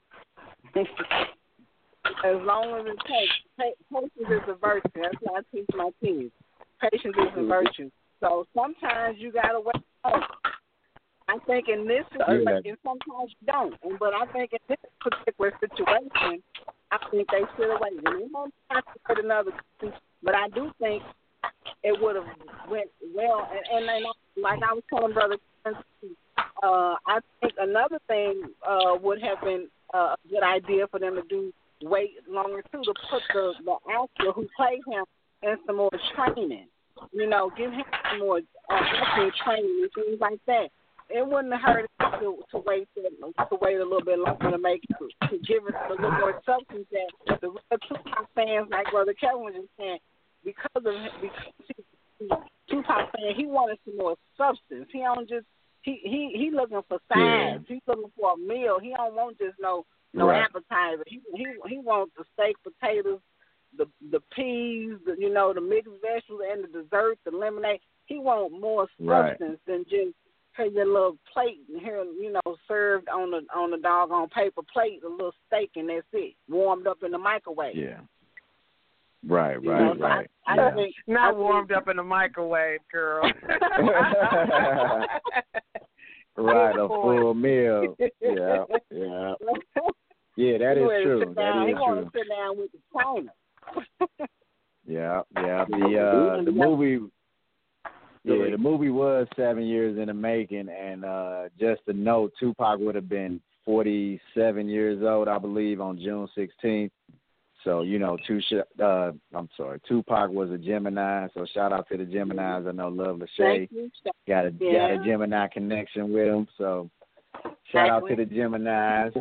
As long as it takes. Patience is a virtue. That's what I teach my kids. Patience is a virtue. So sometimes you gotta wait. I think in this situation, sometimes you don't. But I think in this particular situation, I think they should have waited. They don't have to put another. But I do think it would have went well. And, and, and like I was telling Brother, uh, I think another thing uh, would have been uh, a good idea for them to do. Wait longer too to put the, the actor who played him in some more training. You know, give him some more uh, acting training and things like that. It wouldn't have hurt to, to wait to, to wait a little bit longer to make it, to give it a little more substance that the real Tupac fans, like Brother Kevin was just saying, because of because he's Tupac fan, he wanted some more substance. He don't just he he he looking for sides. Yeah. He's looking for a meal. He don't want just no. No right. appetizer. He he he wants the steak, potatoes, the the peas, the, you know, the mixed vegetables, and the dessert, the lemonade. He wants more substance right. than just here's your little plate and here, you know, served on the on the doggone paper plate, a little steak, and that's it, warmed up in the microwave. Yeah. Right, you right, know, right. I, yeah. I think, Not I warmed think, up in the microwave, girl. Right, a full meal. Yeah, yeah. Yeah, that is true. That is he true. want to sit down with the China. yeah, yeah. The uh, the movie, yeah, the movie was seven years in the making, and uh, just to note, Tupac would have been forty-seven years old, I believe, on June sixteenth. So you know, two. Uh, I'm sorry, Tupac was a Gemini. So shout out to the Geminis. I know Love Lachey got a yeah. got a Gemini connection with him. So shout out to the Geminis.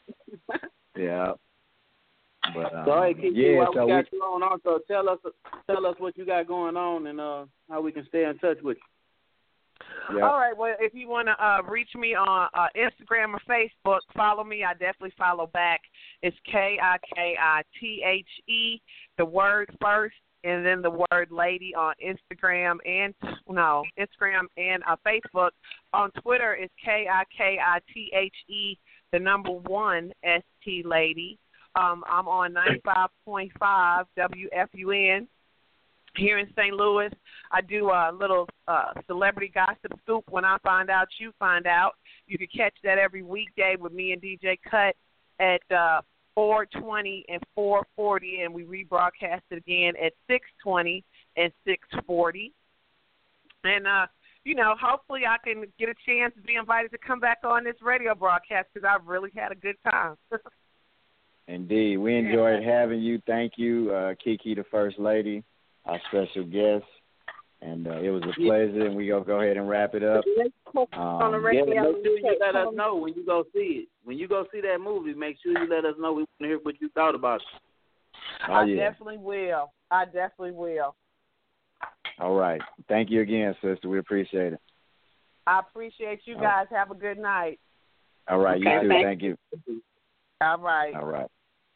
Yeah. But um, so hey, Kiki, yeah, while so we got we, you on, also tell us tell us what you got going on and uh, how we can stay in touch with you. Yeah. All right. Well, if you want to uh, reach me on uh, Instagram or Facebook, follow me. I definitely follow back. It's K I K I T H E, the word first, and then the word lady on Instagram and no Instagram and uh, Facebook. On Twitter, it's K I K I T H E, the number one S T lady. Um, I'm on ninety-five point five W F U N. Here in Saint Louis. I do a little uh, celebrity gossip scoop. When I find out, you find out. You can catch that every weekday with me and D J Cut at uh, four twenty and four forty, and we rebroadcast it again at six twenty and six forty. And, uh, you know, hopefully I can get a chance to be invited to come back on this radio broadcast because I've really had a good time. Indeed. We enjoyed having you. Thank you, uh, Kiki, the First Lady, our special guest, and uh, it was a pleasure, and we're going to go ahead and wrap it up. Um, yeah, make sure you let us know when you go see it. When you go see that movie, make sure you let us know. We want to hear what you thought about it. Oh, I yeah. definitely will. I definitely will. All right. Thank you again, sister. We appreciate it. I appreciate you guys. Right. Have a good night. All right. Okay, you too. Thank you. All right. All right.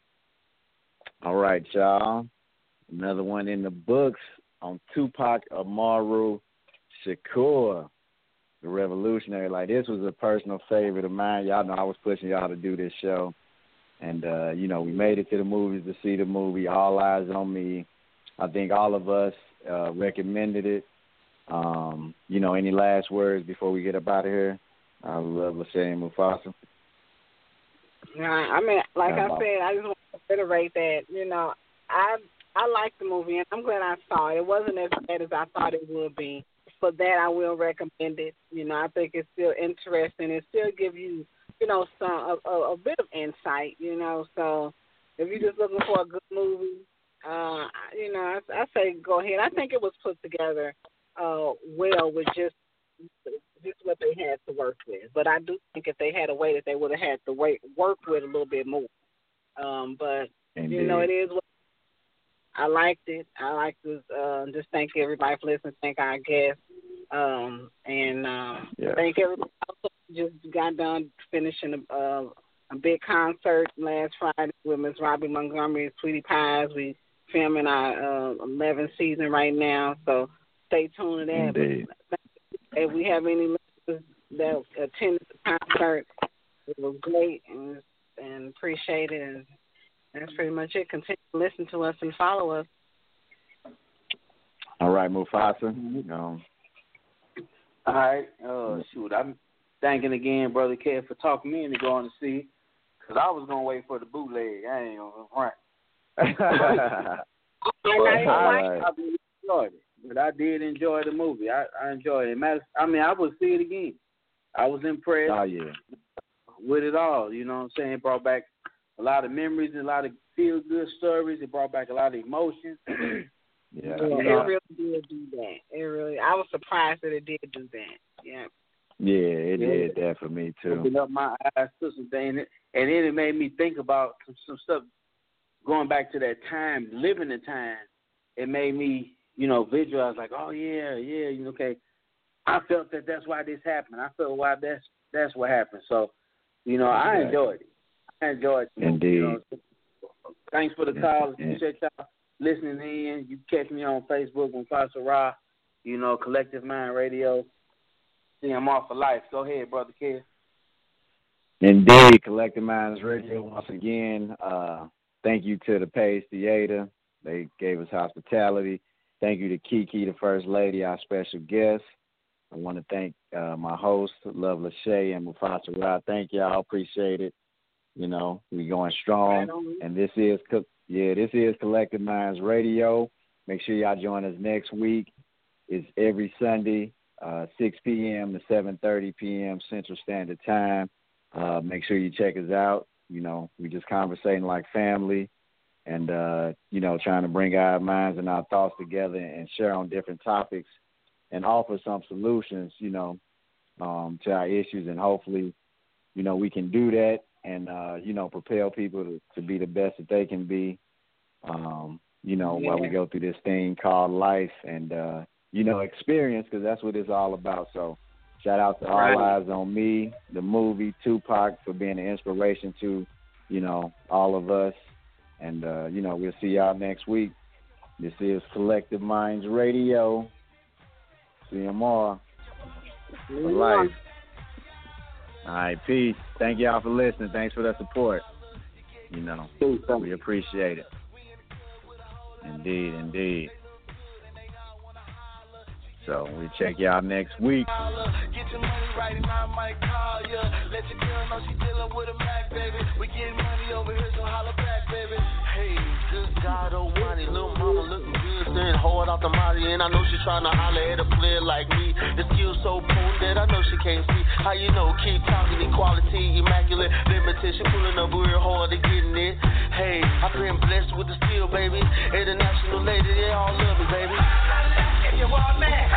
All right, y'all. Another one in the books on Tupac Amaru Shakur, the revolutionary. Like, this was a personal favorite of mine. Y'all know I was pushing y'all to do this show. And, uh, you know, we made it to the movies to see the movie, All Eyes on Me. I think all of us uh, recommended it. Um, you know, any last words before we get up out of here? I love Lachey and Mufasa. Yeah, I mean, like I said, I just want to reiterate that, you know, I I liked the movie, and I'm glad I saw it. It wasn't as bad as I thought it would be. For that, I will recommend it. You know, I think it's still interesting. It still gives you, you know, some a, a, a bit of insight, you know. So if you're just looking for a good movie, uh, you know, I, I say go ahead. I think it was put together uh, well with just just what they had had to work with. But I do think if they had a way that they would have had to wait, work with a little bit more. Um, but, Indeed. You know, it is what I liked it. I like to uh, just thank everybody for listening, thank our guests, um, and uh, yeah. thank everybody else who just got done finishing a, uh, a big concert last Friday with Miss Robbie Montgomery and Sweetie Pies. We filming our uh, eleventh season right now, so stay tuned to that. Indeed. If we have any listeners that attended the concert, it was great and, and appreciate it. And that's pretty much it. Continue to listen to us and follow us. All right, Mufasa. Um, All right. Uh, shoot, I'm thanking again, Brother Kev, for talking me into going to see. Because I was going to wait for the bootleg. I ain't going to front. I, I, I enjoyed it. But I did enjoy the movie. I, I enjoyed it. I mean, I would see it again. I was impressed oh, yeah. with it all. You know what I'm saying? It brought back a lot of memories and a lot of feel-good stories. It brought back a lot of emotions. yeah. yeah, it really did do that. It really. I was surprised that it did do that. Yeah. Yeah, it yeah. did that for me too. Opened up my eyes to some things, and then it made me think about some, some stuff. Going back to that time, living the time, it made me, you know, visualize like, oh yeah, yeah, you know, okay. I felt that that's why this happened. I felt why that's that's what happened. So, you know, I enjoyed it. I enjoyed it. Indeed. You know, thanks for the call. Appreciate y'all listening in. You catch me on Facebook on Mufasa Ra, you know, Collective Mind Radio. See, I'm off for life. Go ahead, Brother Kev. Indeed, Collective Minds Radio once again. Uh, thank you to the Page Theater. They gave us hospitality. Thank you to Kiki, the First Lady, our special guest. I want to thank uh, my host, Love Lachey and Mufasa Ra. Thank y'all. Appreciate it. You know, we going strong. Right, and this is, yeah, this is Collective Minds Radio. Make sure y'all join us next week. It's every Sunday, uh, six p.m. to seven thirty p.m. Central Standard Time. Uh, make sure you check us out. You know, we just conversating like family and, uh, you know, trying to bring our minds and our thoughts together and share on different topics and offer some solutions, you know, um, to our issues. And hopefully, you know, we can do that and, uh, you know, propel people to, to be the best that they can be, um, you know, yeah. while we go through this thing called life and, uh, you know, experience, because that's what it's all about. So shout out to right. All Eyes on Me, the movie, Tupac, for being an inspiration to, you know, all of us. And, uh, you know, we'll see y'all next week. This is Collective Minds Radio. C M R for life. All right, peace. Thank y'all for listening. Thanks for the support. You know, we appreciate it. Indeed, indeed. So we check y'all next week. Get your money right and I might call ya. Let your girl know she dealing with a Mac, baby. We getting money over here, so holla back, baby. Hey, good God almighty, little mama looking good, staying hard off the molly, and I know she trying to holler at a player like me. The skill so potent that I know she can't see. How you know? Keep talking equality, immaculate limitation, pulling up real hard to getting it. Hey, I've been blessed with the skill, baby. International lady, they all love me, baby. You want that?